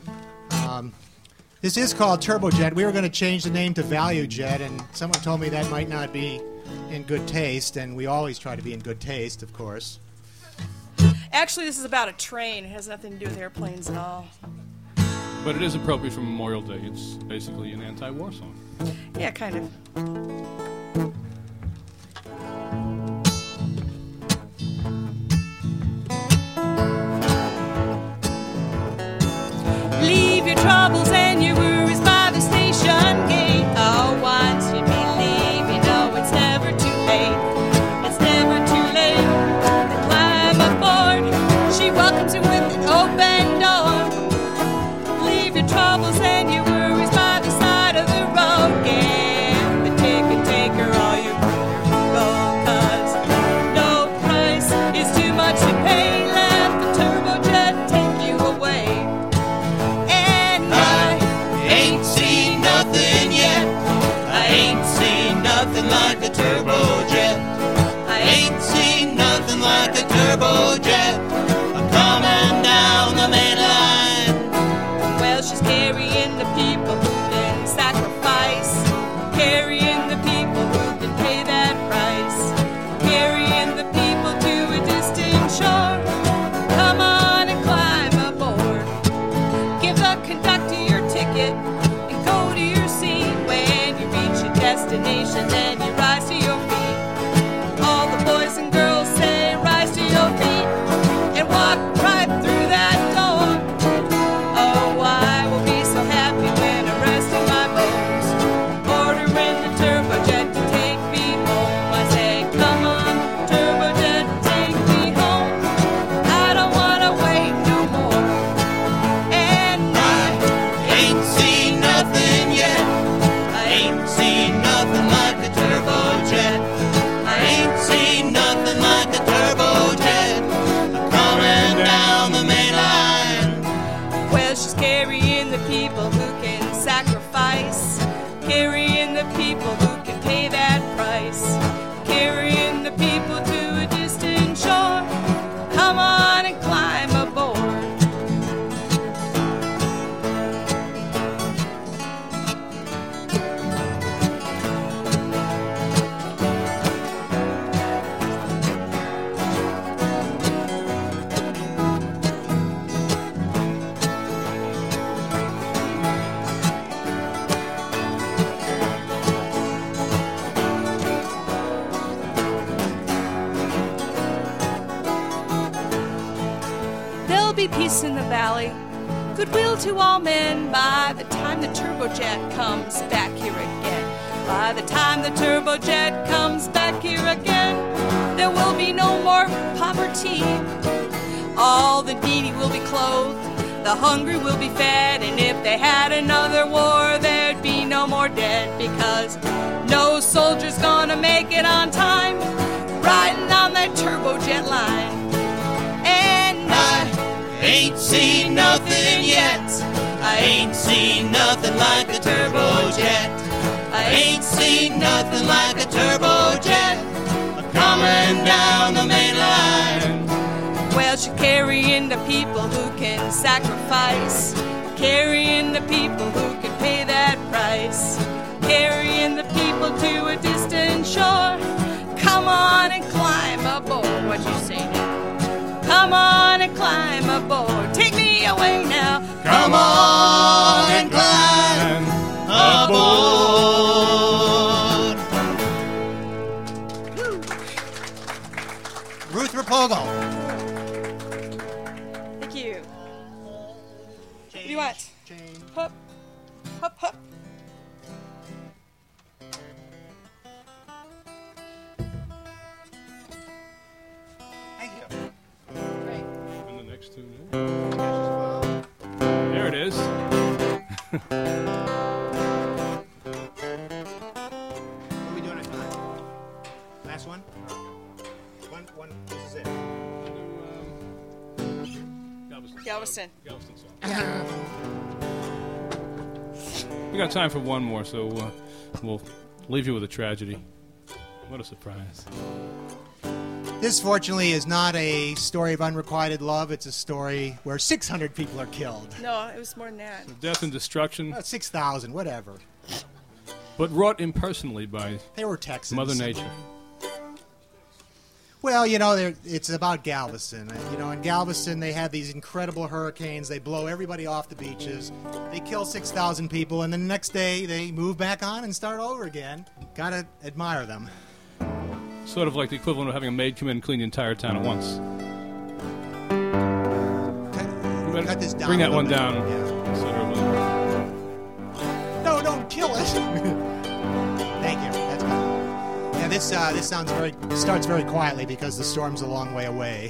H: This is called Turbojet. We were going to change the name to Value Jet, and someone told me that might not be in good taste, and we always try to be in good taste, of course.
K: Actually, this is about a train. It has nothing to do with airplanes at all.
I: But it is appropriate for Memorial Day. It's basically an anti-war song.
K: Yeah, kind of.
E: Leave your troubles and your worries by the station gate. Oh, once you believe, you know it's never too late. It's never too late to climb aboard. She welcomes you with an open door. and then you rise to your feet. All the boys and girls say, rise to your feet and walk right through that door. Oh, I will be so happy when I rest in my bones, ordering the turbojet to take me home. I say, come on, turbojet, take me home. I don't want to wait no more. And I
G: Ain't seen nothing yet. I ain't seen nothing like a turbojet. I ain't seen nothing like a turbojet coming down the main line.
E: well, she's carrying the people who can sacrifice, carrying the people who can pay that price, carrying the people to a distant shore. Come on and climb aboard. There'll be peace in the valley, goodwill to all men by the time the turbojet comes back here again. By the time the turbojet comes back here again, there will be no more poverty. All the needy will be clothed, the hungry will be fed, and if they had another war, there'd be no more dead, because no soldier's gonna make it on time, riding on that turbojet line. And I
G: Ain't seen nothing yet. I ain't seen nothing like a turbojet. I ain't seen nothing like a turbojet coming down the main line.
E: well, she's carrying the people who can sacrifice, carrying the people who can pay that price, carrying the people to a distant shore. Come on and climb aboard. What you say now? Come on and climb aboard. Take me away now.
G: Come on and climb aboard.
H: Ruth Rapogo.
K: Thank you. What do you want?
H: Jane.
K: Hup. Hup, hup.
H: Thank you.
I: And the next tune is. There it is.
H: What are we doing at time? Last one? One, this is it.
K: Galveston.
I: Galveston song. We got time for one more, so we'll leave you with a tragedy. What a surprise.
H: This, fortunately, is not a story of unrequited love. It's a story where 600 people are killed.
K: No, it was more than that.
I: Death and destruction,
H: 6,000, whatever.
I: but wrought impersonally by
H: They were Texans.
I: Mother Nature.
H: Well, it's about Galveston. In Galveston, they have these incredible hurricanes. They blow everybody off the beaches. They kill 6,000 people, and then the next day they move back on and start over again. Gotta admire them.
I: Sort of like the equivalent of having a maid come in and clean the entire town at once.
H: Cut this down.
I: Bring
H: a
I: that one
H: little
I: down.
H: bit. Yeah.
I: Considerably.
H: No, don't kill it. Thank you. That's good. Yeah, this starts very quietly because the storm's a long way away.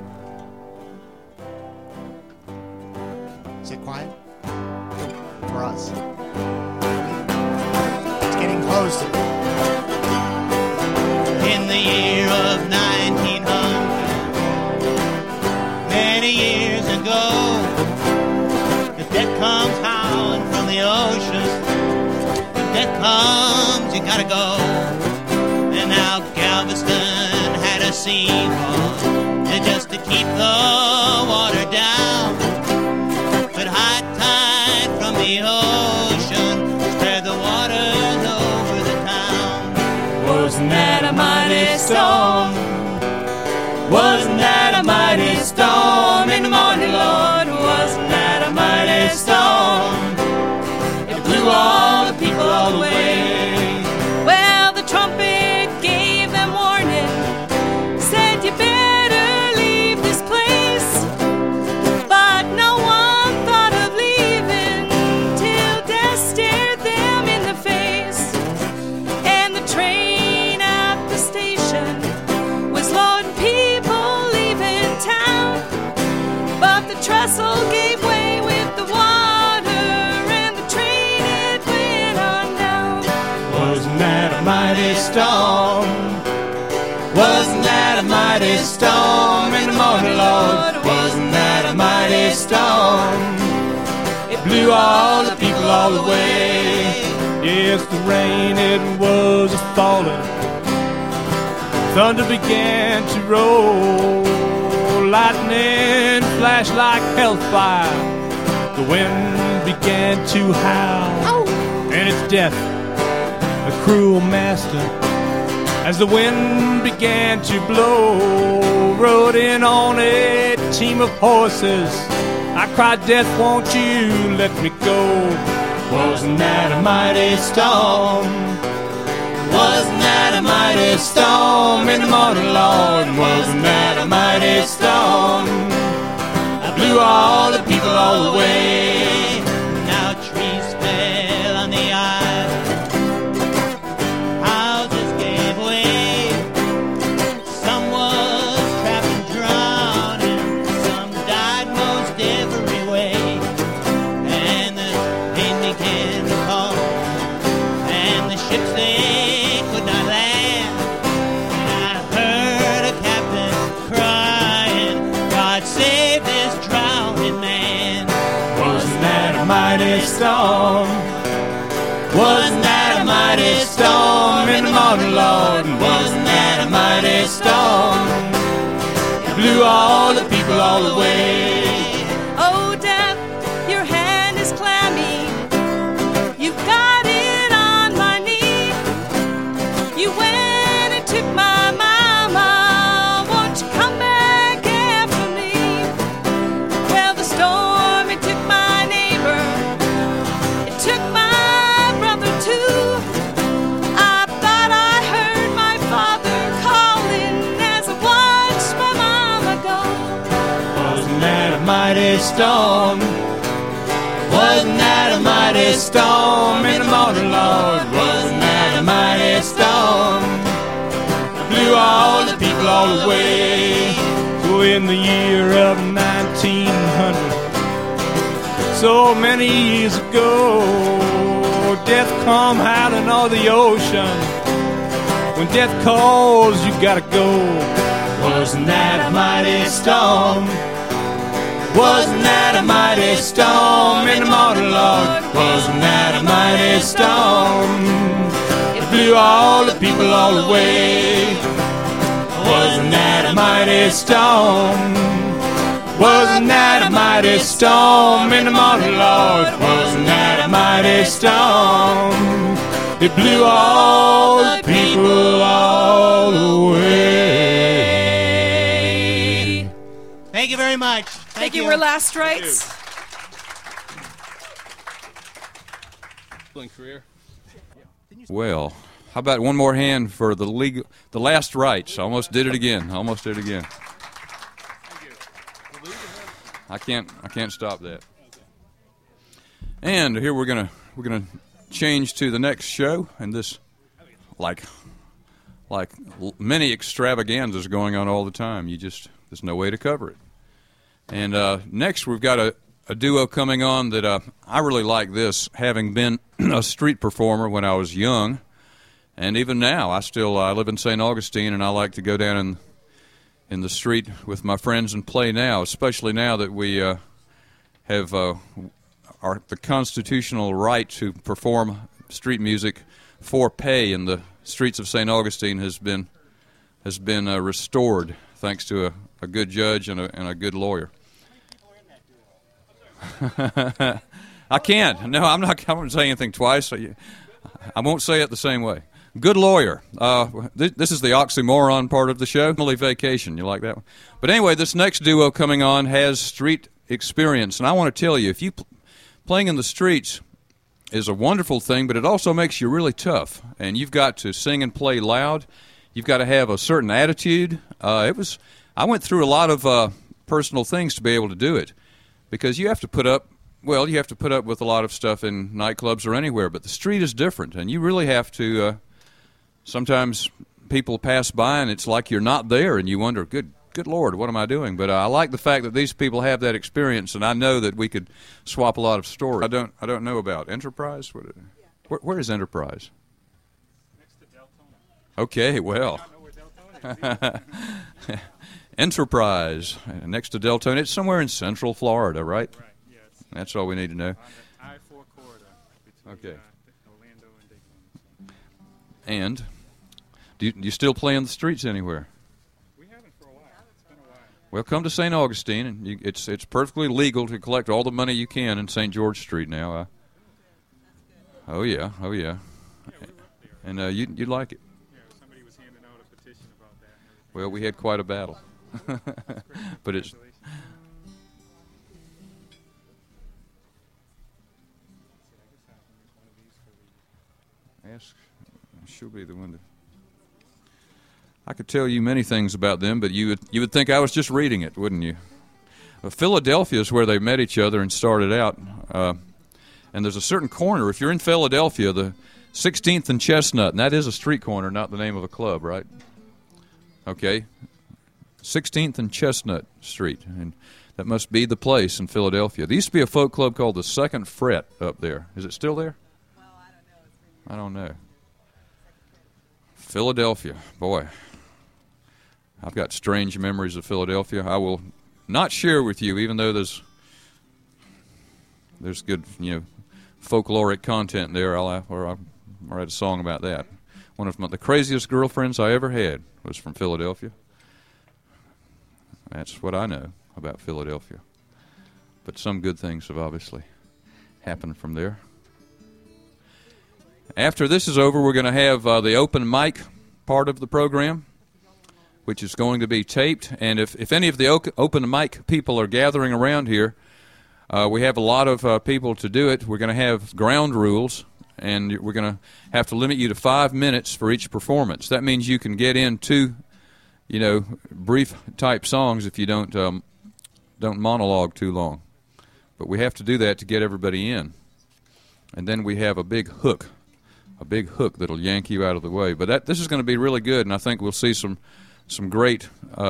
H: Is it quiet? For us. It's getting closer.
G: In the year of 1900, many years ago, if death comes howling from the ocean, if death comes, you gotta go. And now Galveston had a seawall just to keep the water down. But high tide from the ocean spread the waters over the town.
E: wasn't that a mighty storm? Wasn't that a mighty storm in the morning, Lord? Wasn't that a mighty storm? It blew all the people all away. Well, the
J: mighty storm in the morning, Lord? Wasn't that a mighty storm? It blew all the people all the way. Yes, the rain, it was a-falling. Thunder began to roll. Lightning flashed like hellfire. The wind began to howl. And it's death, a cruel master. As the wind began to blow, rode in on a team of horses. I cried, death, won't you let me go? Wasn't that a mighty storm? Wasn't that a mighty storm in the morning, Lord? Wasn't that a mighty storm? I blew all the people all the way.
G: Now trees fell on the island, houses gave way. Some was trapped and drowned, and some died most every way. And the rain began to fall, and the ships they could not land. And I heard a captain crying, God save this drowning man.
J: Wasn't that a mighty storm? Wasn't that a mighty storm in the morning, Lord? Wasn't that a mighty storm? It blew all the people all the way.
E: Oh, death, your hand is clammy. You've got it on my knee. You went and took my mama. Won't you come back after me? Well, the storm, it took my neighbor. It took my brother, too. I thought I heard my father calling as I watched my mama go.
J: Wasn't that a mighty storm? Wasn't that a mighty storm in the morning, Lord? Wasn't that a mighty storm? It blew all the people all the way. So in the year of 1900, so many years ago, death come howling on the ocean. When death calls, you gotta go. Wasn't that a mighty storm? Wasn't that a mighty storm in the morning, Lord? Wasn't that a mighty storm? It blew all the people all the way. Wasn't that a mighty storm? Wasn't that a mighty storm in the morning, Lord? Wasn't that a mighty storm? It blew all the people all the way.
G: Thank you very much.
K: Thank you. We're Last Rites.
I: Career.
F: Well, how about one more hand for the Last Rites? Almost did it again. I can't stop that. And here we're gonna change to the next show, and this like many extravaganzas going on all the time. There's no way to cover it. And next we've got a duo coming on that I really like this, having been a street performer when I was young, and even now I live in St. Augustine, and I like to go down in the street with my friends and play now, especially now that we have the constitutional right to perform street music for pay in the streets of St. Augustine has been restored thanks to a good judge and a good lawyer. I can't. No, I'm not. I won't say anything twice. I won't say it the same way. Good lawyer. This is the oxymoron part of the show. Family Vacation. You like that one? But anyway, this next duo coming on has street experience, and I want to tell you, if you playing in the streets is a wonderful thing, but it also makes you really tough, and you've got to sing and play loud. You've got to have a certain attitude. I went through a lot of personal things to be able to do it, because you have to put up with a lot of stuff in nightclubs or anywhere, but the street is different, and you really have to. Sometimes people pass by, and it's like you're not there, and you wonder, good Lord, what am I doing? But I like the fact that these people have that experience, and I know that we could swap a lot of stories. I don't know about Enterprise. Where is Enterprise?
I: Next to Deltona.
F: Okay, well. Enterprise, next to Deltona. It's somewhere in Central Florida, right?
L: Right, yes.
F: That's all we need to know.
L: On the I-4 corridor between
F: Okay.
L: Orlando and Daytona.
F: And do you still play in the streets anywhere?
L: We haven't for a while. It's been a while.
F: Well, come to St. Augustine, and it's perfectly legal to collect all the money you can in St. George Street now. Oh yeah.
L: Yeah, we were up there.
F: And you'd like it.
L: Yeah, somebody was handing out a petition about that and everything.
F: Well, we had quite a battle. But it's
L: Congratulations.
F: ask. She'll be the one to. I could tell you many things about them, but you would think I was just reading it, wouldn't you? Philadelphia is where they met each other and started out. And there's a certain corner. If you're in Philadelphia, the 16th and Chestnut, and that is a street corner, not the name of a club, right? Okay. 16th and Chestnut Street, and that must be the place in Philadelphia. There used to be a folk club called the Second Fret up there. Is it still there?
K: Well, I don't know.
F: I don't know. Philadelphia, boy. I've got strange memories of Philadelphia. I will not share with you, even though there's good, folkloric content there. I'll write a song about that. One of the craziest girlfriends I ever had was from Philadelphia. That's what I know about Philadelphia. But some good things have obviously happened from there. After this is over, we're going to have the open mic part of the program, which is going to be taped. And if any of the open mic people are gathering around here, we have a lot of people to do it. We're going to have ground rules, and we're going to have to limit you to 5 minutes for each performance. That means you can get in 2, brief type songs if you don't monologue too long. But we have to do that to get everybody in. And then we have a big hook that'll yank you out of the way. But this is going to be really good, and I think we'll see some great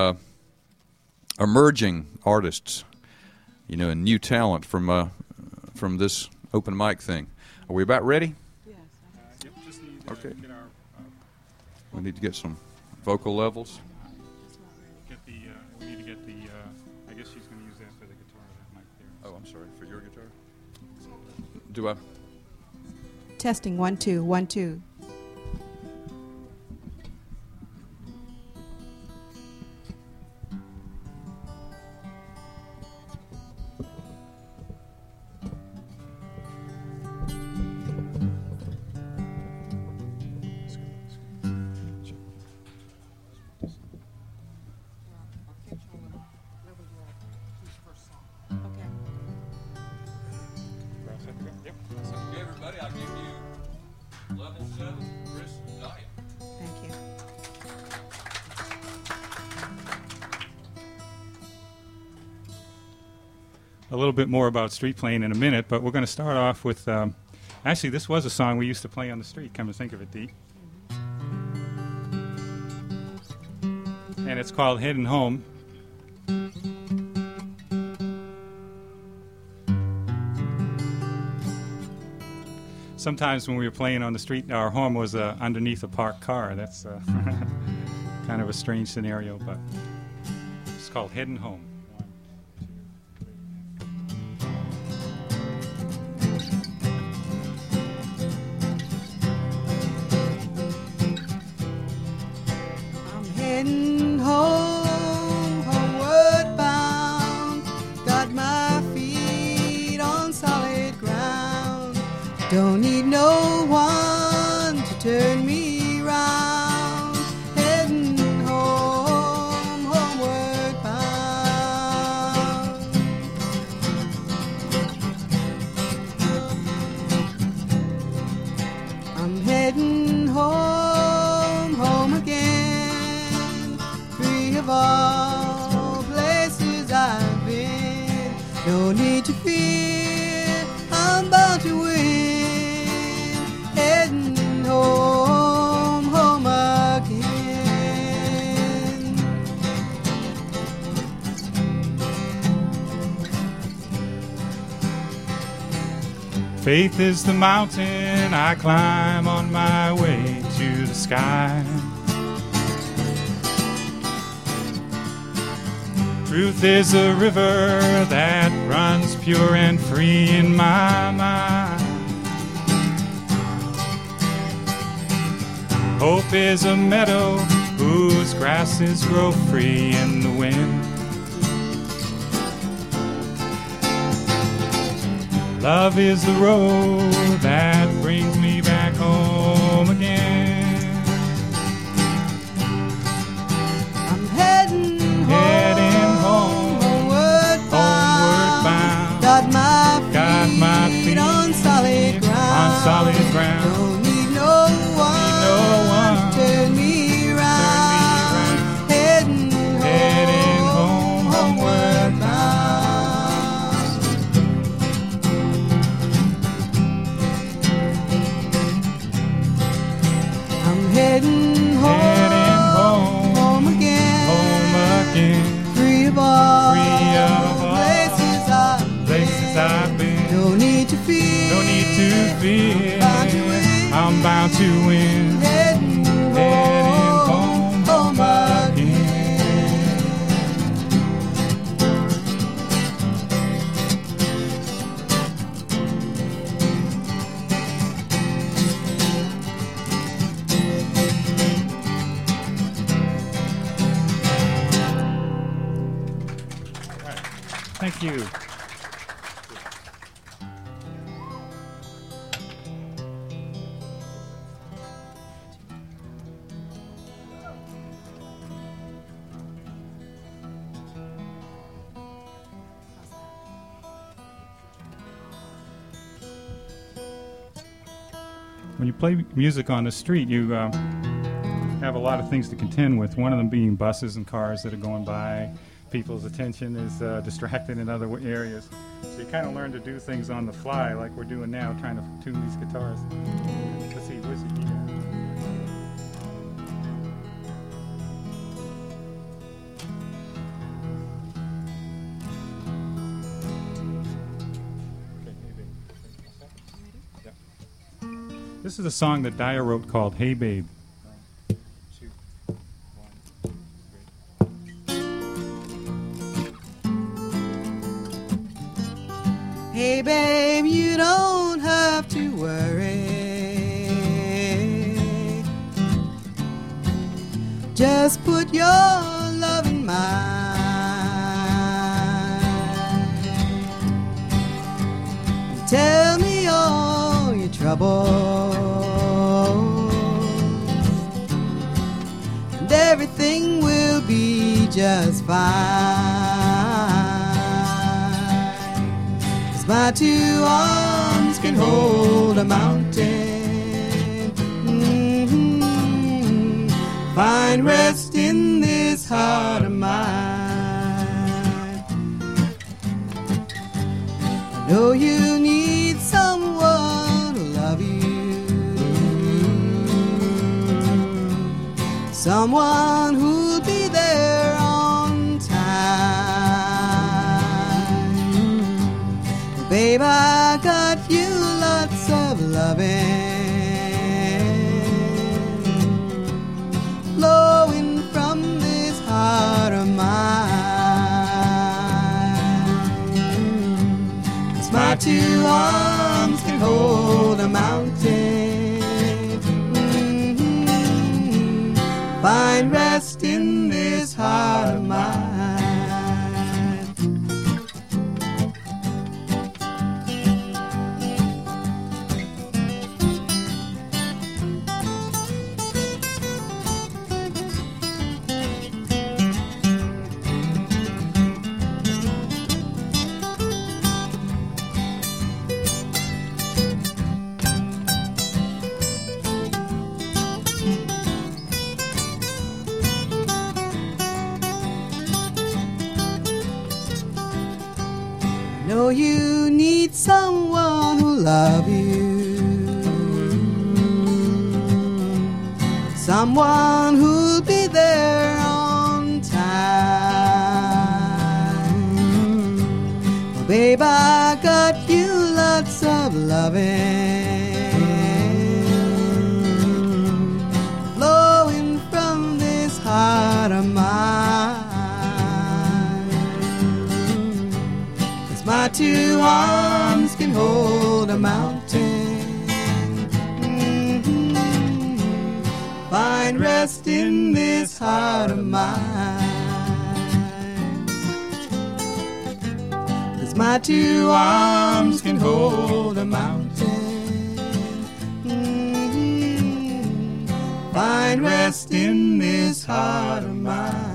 F: emerging artists, and new talent from this open mic thing. Are we about ready?
K: Yes.
L: Yep, just need
F: Okay.
L: get our
F: We need to get some vocal levels.
L: we need to get the. I guess she's going to use that for the guitar. That mic there.
F: Oh, I'm sorry, for your guitar? Do I?
M: Testing 1 2 1 2.
L: Yep.
F: Okay, everybody, I'll give you level 7, Chris and Diane.
M: Thank you.
L: A little bit more about street playing in a minute, but we're going to start off with. Actually, this was a song we used to play on the street. Come to think of it, Dee. And it's called "Heading Home." Sometimes when we were playing on the street, our home was underneath a parked car. That's kind of a strange scenario, but it's called "Heading Home."
M: I'm heading home, homeward bound. Got my feet on solid ground. Don't need no one to turn me round. Heading home, homeward bound. I'm heading home, home again. Free of all places I've been. No need to fear, I'm bound to win. Heading home, home again.
L: Faith is the mountain I climb on my way to the sky. Truth is a river that runs pure and free in my mind. Hope is a meadow whose grasses grow free in the wind. Love is the road that brings me back home again.
M: I'm heading home, homeward bound. Got my feet on solid ground. Don't need no one to turn me around. Heading home, homeward bound. I'm heading home again. Free of all places I've been. No need to fear. I'm bound to win. Heading home again.
L: Thank you. When you play music on the street, you have a lot of things to contend with, one of them being buses and cars that are going by. People's attention is distracted in other areas. So you kind of learn to do things on the fly like we're doing now, trying to tune these guitars. Let's see, where's the key? This is a song that Dyer wrote called Hey Babe.
M: Hey babe, you don't have to worry. Just put your love in mine. Tell me all your troubles, and everything will be just fine. My two arms can hold a mountain. Find rest in this heart of mine. I know you need someone to love you, someone who'll be there on time. Babe, I got you lots of loving flowing from this heart of mine. 'Cause my two arms can hold a mountain. Find rest in this heart of mine. Know you need someone who'll love you, someone who'll be there on time. Well, babe, I got you lots of loving flowing from this heart of mine. two arms can hold a mountain. Find rest in this heart of mine. 'Cause my two arms can hold a mountain. Find rest in this heart of mine.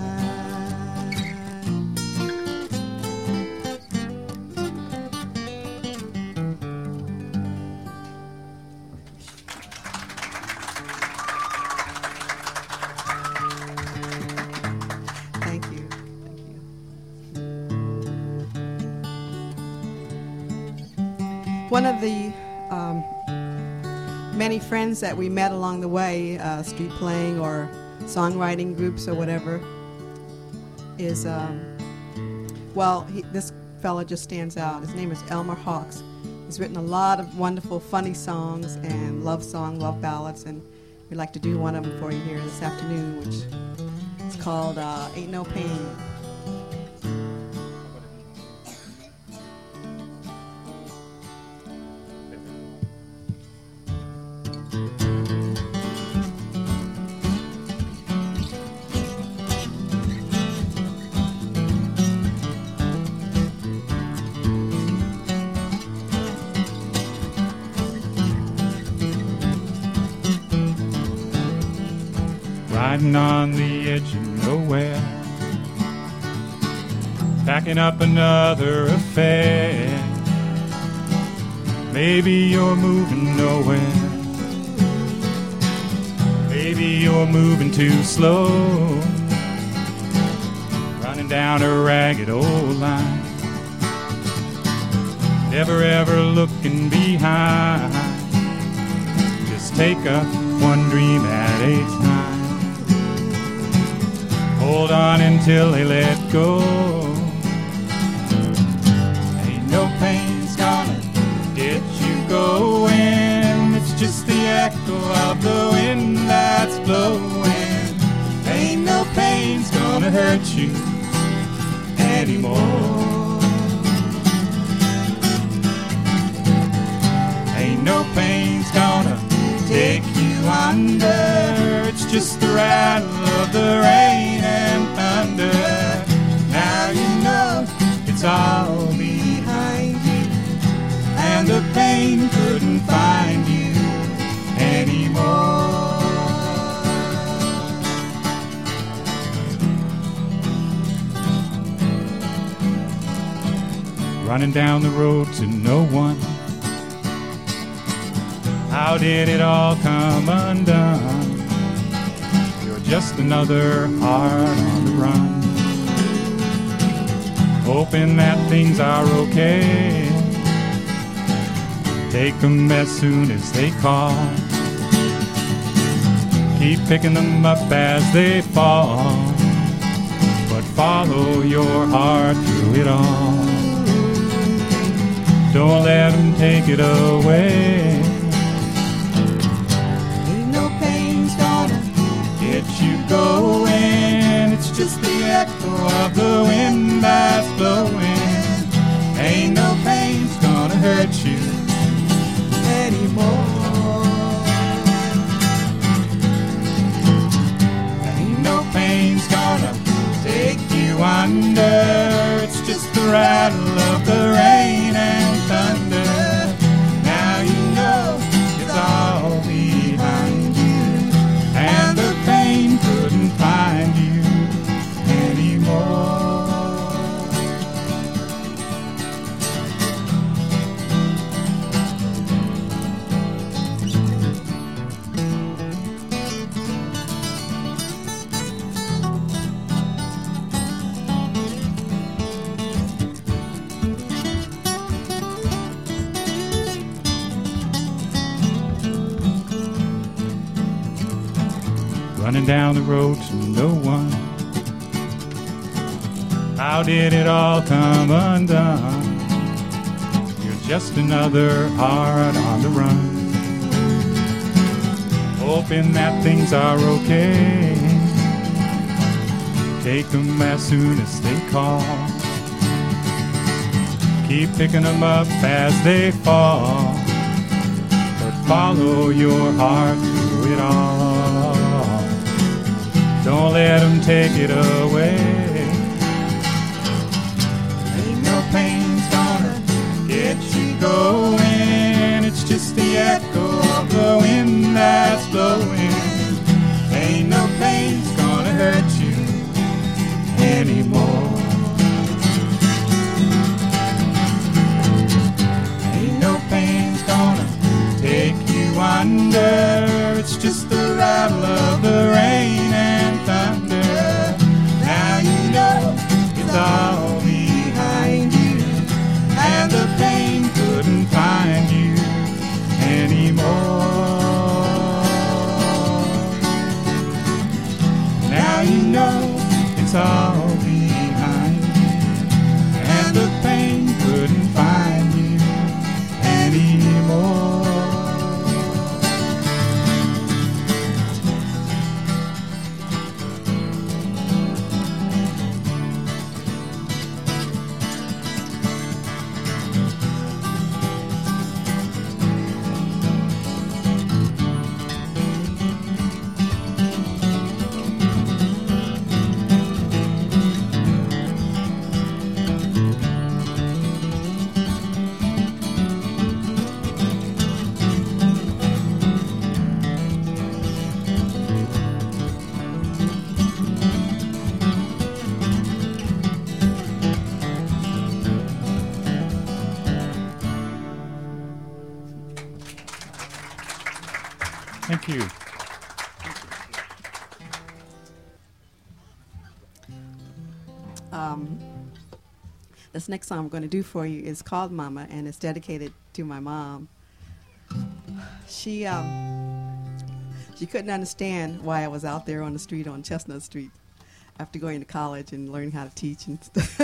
M: One of the many friends that we met along the way, street playing or songwriting groups or whatever, is, this fella just stands out. His name is Elmer Hawks. He's written a lot of wonderful, funny songs and love ballads, and we'd like to do one of them for you here this afternoon, which is called Ain't No Pain.
L: Riding on the edge of nowhere, packing up another affair. Maybe you're moving nowhere, maybe you're moving too slow, running down a ragged old line, never ever looking behind. Just take up one dream at a time. Hold on until they let go. Ain't no pain's gonna get you going. It's just the echo of the wind that's blowing. Ain't no pain's gonna hurt you anymore. Ain't no pain's gonna take you under. It's just the rattle of the rain and thunder. Now you know it's all behind you, and the pain couldn't find you anymore. Running down the road to no one. How did it all come undone? Just another heart on the run, hoping that things are okay. Take them as soon as they call. Keep picking them up as they fall, but follow your heart through it all. Don't let them take it away. You going, it's just the echo of the wind that's blowing. Ain't no pain's gonna hurt you anymore. Ain't no pain's gonna take you under. It's just the rattle of the rain and thunder. Now you know it's all behind you, and the pain couldn't find you anymore. Running down the road to no one. How did it all come undone? You're just another heart on the run, hoping that things are okay. Take them as soon as they call. Keep picking them up as they fall, but follow your heart through it all. Don't let them take it away. Ain't no pain's gonna get you going. It's just the echo of the wind that's blowing. Ain't no pain's gonna hurt you anymore. Ain't no pain's gonna take you under. It's just the rattle of the rain and thunder. Now you know it's all behind you, and the pain couldn't find you anymore. Now you know it's all behind you, and the pain couldn't find you anymore. Thank you.
M: This next song I'm going to do for you is called Mama, and it's dedicated to my mom. She couldn't understand why I was out there on the street on Chestnut Street after going to college and learning how to teach and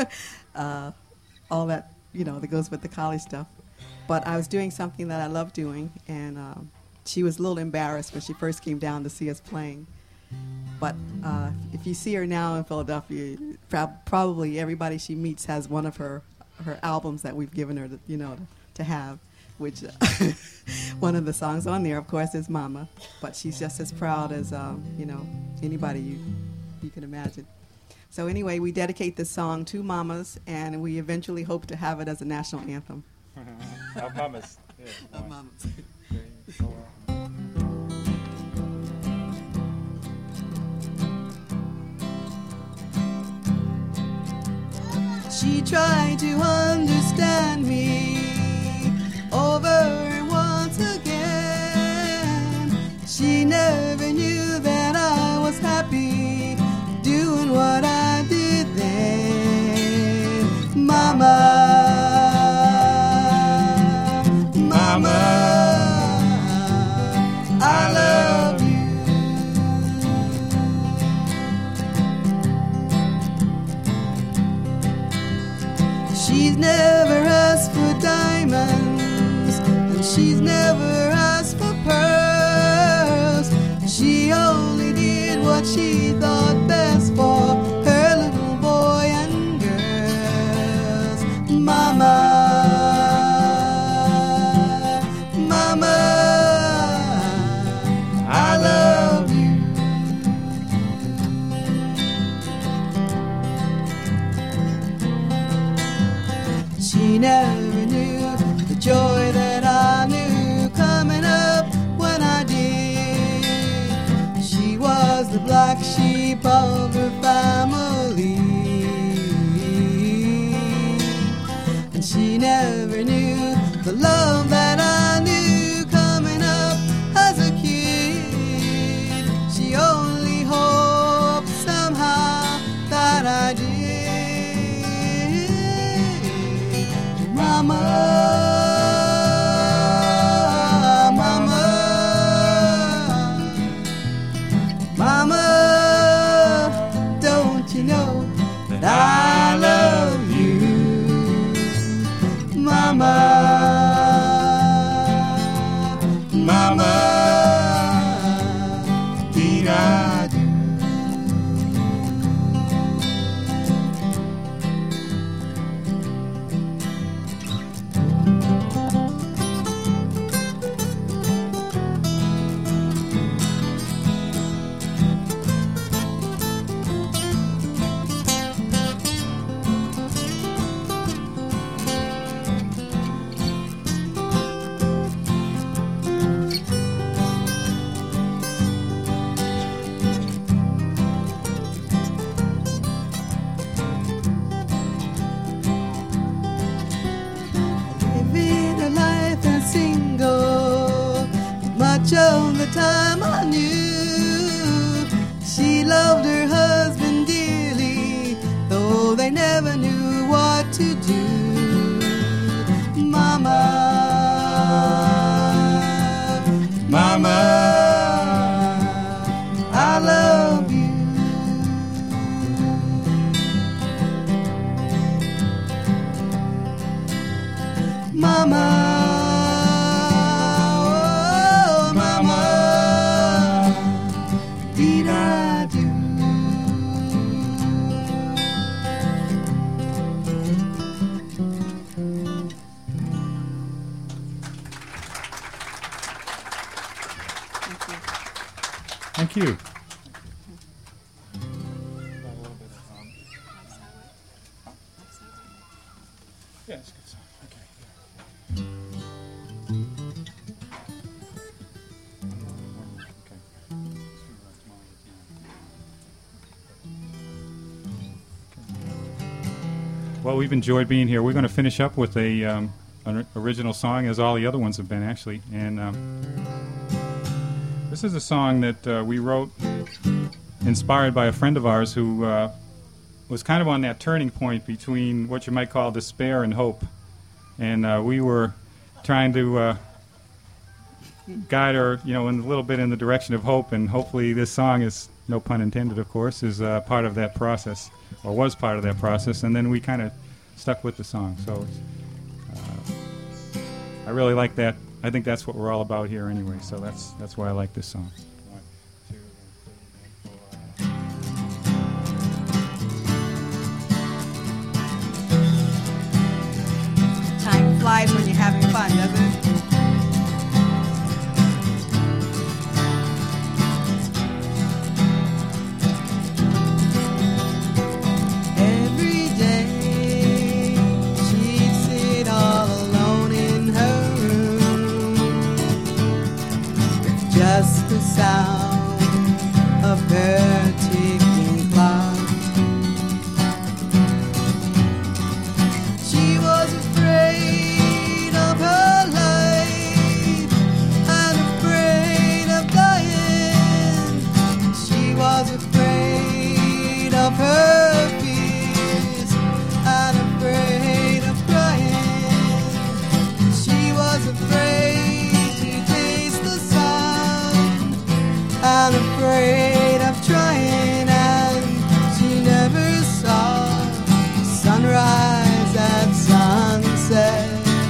M: all that, that goes with the college stuff. But I was doing something that I love doing, and she was a little embarrassed when she first came down to see us playing. But if you see her now in Philadelphia, probably everybody she meets has one of her albums that we've given her, to have, which one of the songs on there, of course, is Mama. But she's just as proud as, anybody you can imagine. So anyway, we dedicate this song to mamas, and we eventually hope to have it as a national anthem.
L: Of mamas. Yeah,
M: of mamas. She tried to understand me over and once again. She never knew that I was happy doing what I did then. Mama, Mama, I love you. She's never asked for diamonds, and she's never asked for pearls. She only did what she thought best for her little boy and girls. Mama, Mama, I love you. She never knew the joy that I knew coming up when I did. She was the black sheep of her family, and she never knew the love that I knew coming up as a kid. She only hoped somehow that I did. Mama, Mama, Mama, don't you know that I love you? Mama, Mama, did I do? much of the time I knew she loved her husband dearly, though they never knew what to do. Mama, Mama, I love you. Mama, oh Mama, did I do?
L: Thank you. Yeah, it's a good song. Okay. Well, we've enjoyed being here. We're going to finish up with an original song, as all the other ones have been, actually. And this is a song that we wrote inspired by a friend of ours who was kind of on that turning point between what you might call despair and hope. And we were trying to guide her, in a little bit in the direction of hope. And hopefully this song is, no pun intended, of course, is part of that process, or was part of that process. And then we kind of stuck with the song. So I really like that. I think that's what we're all about here anyway. So that's why I like this song.
M: Time flies when you're having fun, doesn't it? Every day she'd sit all alone in her room with just the sound of her ticking clock. She was afraid of her life and afraid of dying. She was afraid of her fears and afraid of crying. She was afraid to taste the sun and afraid of trying, and she never saw sunrise at sunset.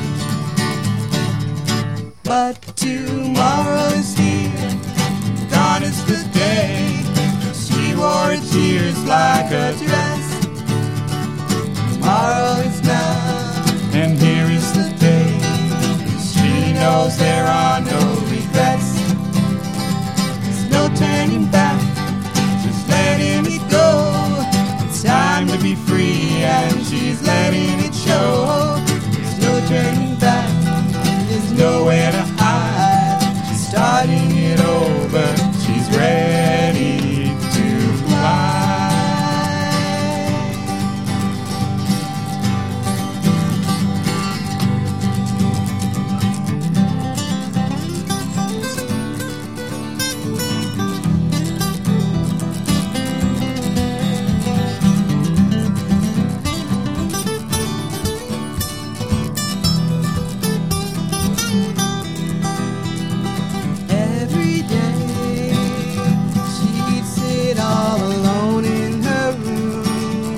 M: But tomorrow is here, gone is the day. She wore her tears like a dress. Tomorrow is now,
L: And here is
M: the day. She knows there are no regrets. There's no turning back, just letting it go. It's time to be free, and she's letting it show. There's no turning back, there's nowhere to hide. She's starting it over, she's ready to fly. Every day she'd sit all alone in her room,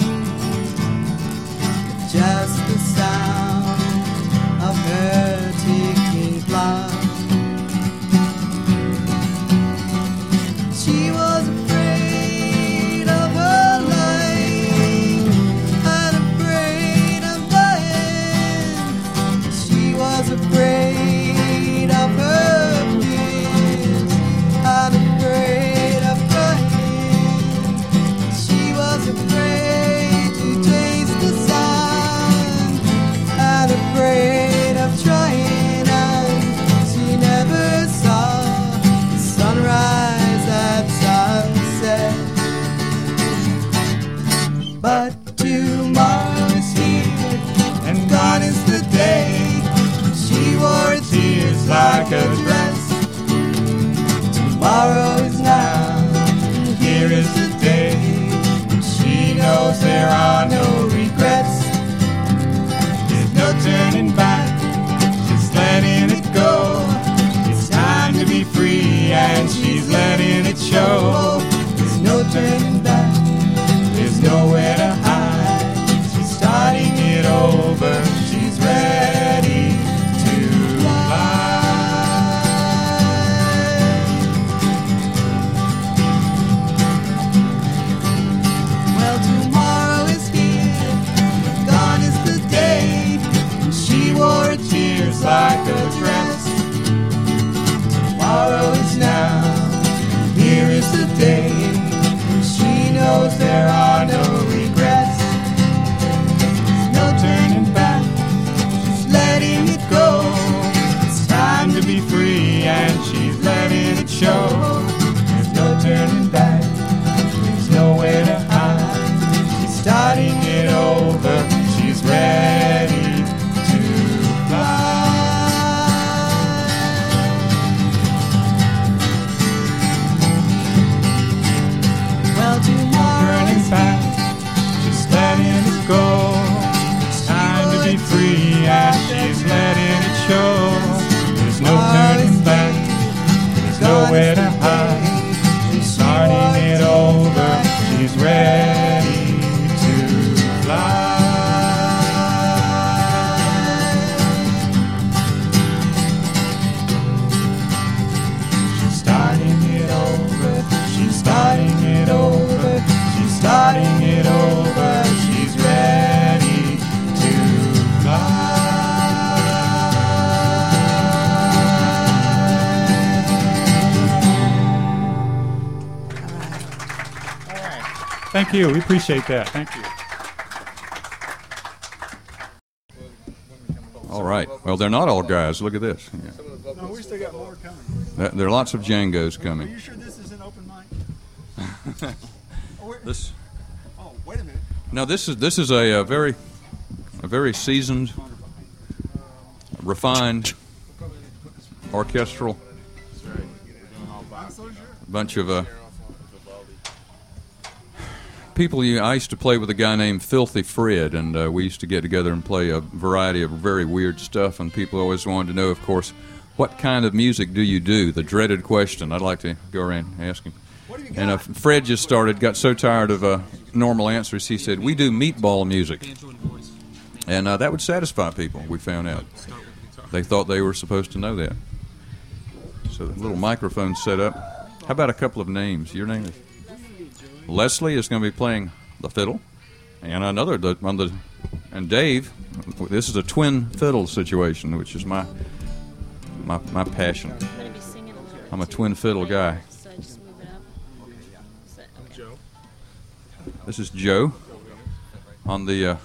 M: just the sound of her ticking clock. She was afraid of her life and afraid of dying. She was afraid of her fears and afraid of crying. She was afraid to taste the sun and afraid of trying, and she never saw the sunrise at sunset. But tomorrow is here, and gone is the day. She wore her tears like a dress.
J: there are no regrets. There's no turning back, just letting it go. It's time to be free and she's letting it show. There's no turning back, there's nowhere to hide. She's starting it over, she's ready to fly. Well, tomorrow is here, gone is the day. She wore her tears like a dress. Tomorrow is now, here is the day. She knows there are no regrets. There's no turning back, she's letting it go. It's time to be free and she's letting it show. There's no turning back, there's nowhere to hide. She's starting it over, she's ready to fly. Well, tomorrow's back, just letting it go. It's time to be free and she's letting it show. There's no turning back, there's nowhere to hide. She's starting it over, she's ready to fly. She's starting it over, she's starting it over, she's starting it over, she's ready to fly.
L: Thank you. We appreciate that. Thank you.
F: All right. Well, they're not all guys. Look at this. Yeah.
N: No, we still got more coming.
F: There are lots of Djangos
N: Are
F: coming.
N: you sure this is an open mic?
F: This.
N: Oh, wait a minute.
F: No, this is a very seasoned, refined, orchestral bunch of people. I used to play with a guy named Filthy Fred, and we used to get together and play a variety of very weird stuff, and people always wanted to know, of course, what kind of music do you do? The dreaded question. I'd like to go around and ask him. And Fred just got so tired of normal answers, he said, we do meatball music. And that would satisfy people, we found out. They thought they were supposed to know that. So the little microphone set up. How about a couple of names? Your name is? Leslie is going to be playing the fiddle. And and Dave, this is a twin fiddle situation, which is my passion. I'm a twin fiddle guy. This is Joe on the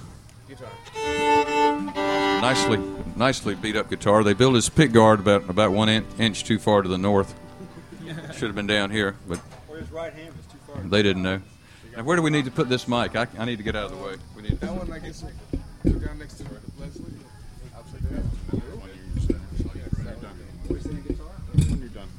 F: nicely beat up guitar. They built his pick guard about 1 inch too far to the north. Should have been down here, but
N: His right hand is too far.
F: they didn't know. Now, where do we need to put this mic? I need to get out of the way. We need
N: That one, I guess, go down next to Leslie. Upside down. When you're done.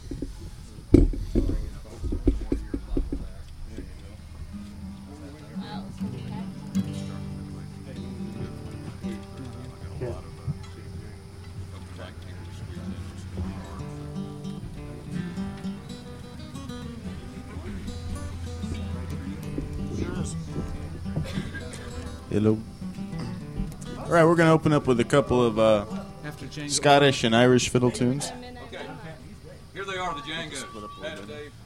O: Hello. All right, we're going to open up with a couple of Scottish and Irish fiddle tunes.
F: Okay. Here they are, the Djangos. Pat and Dave.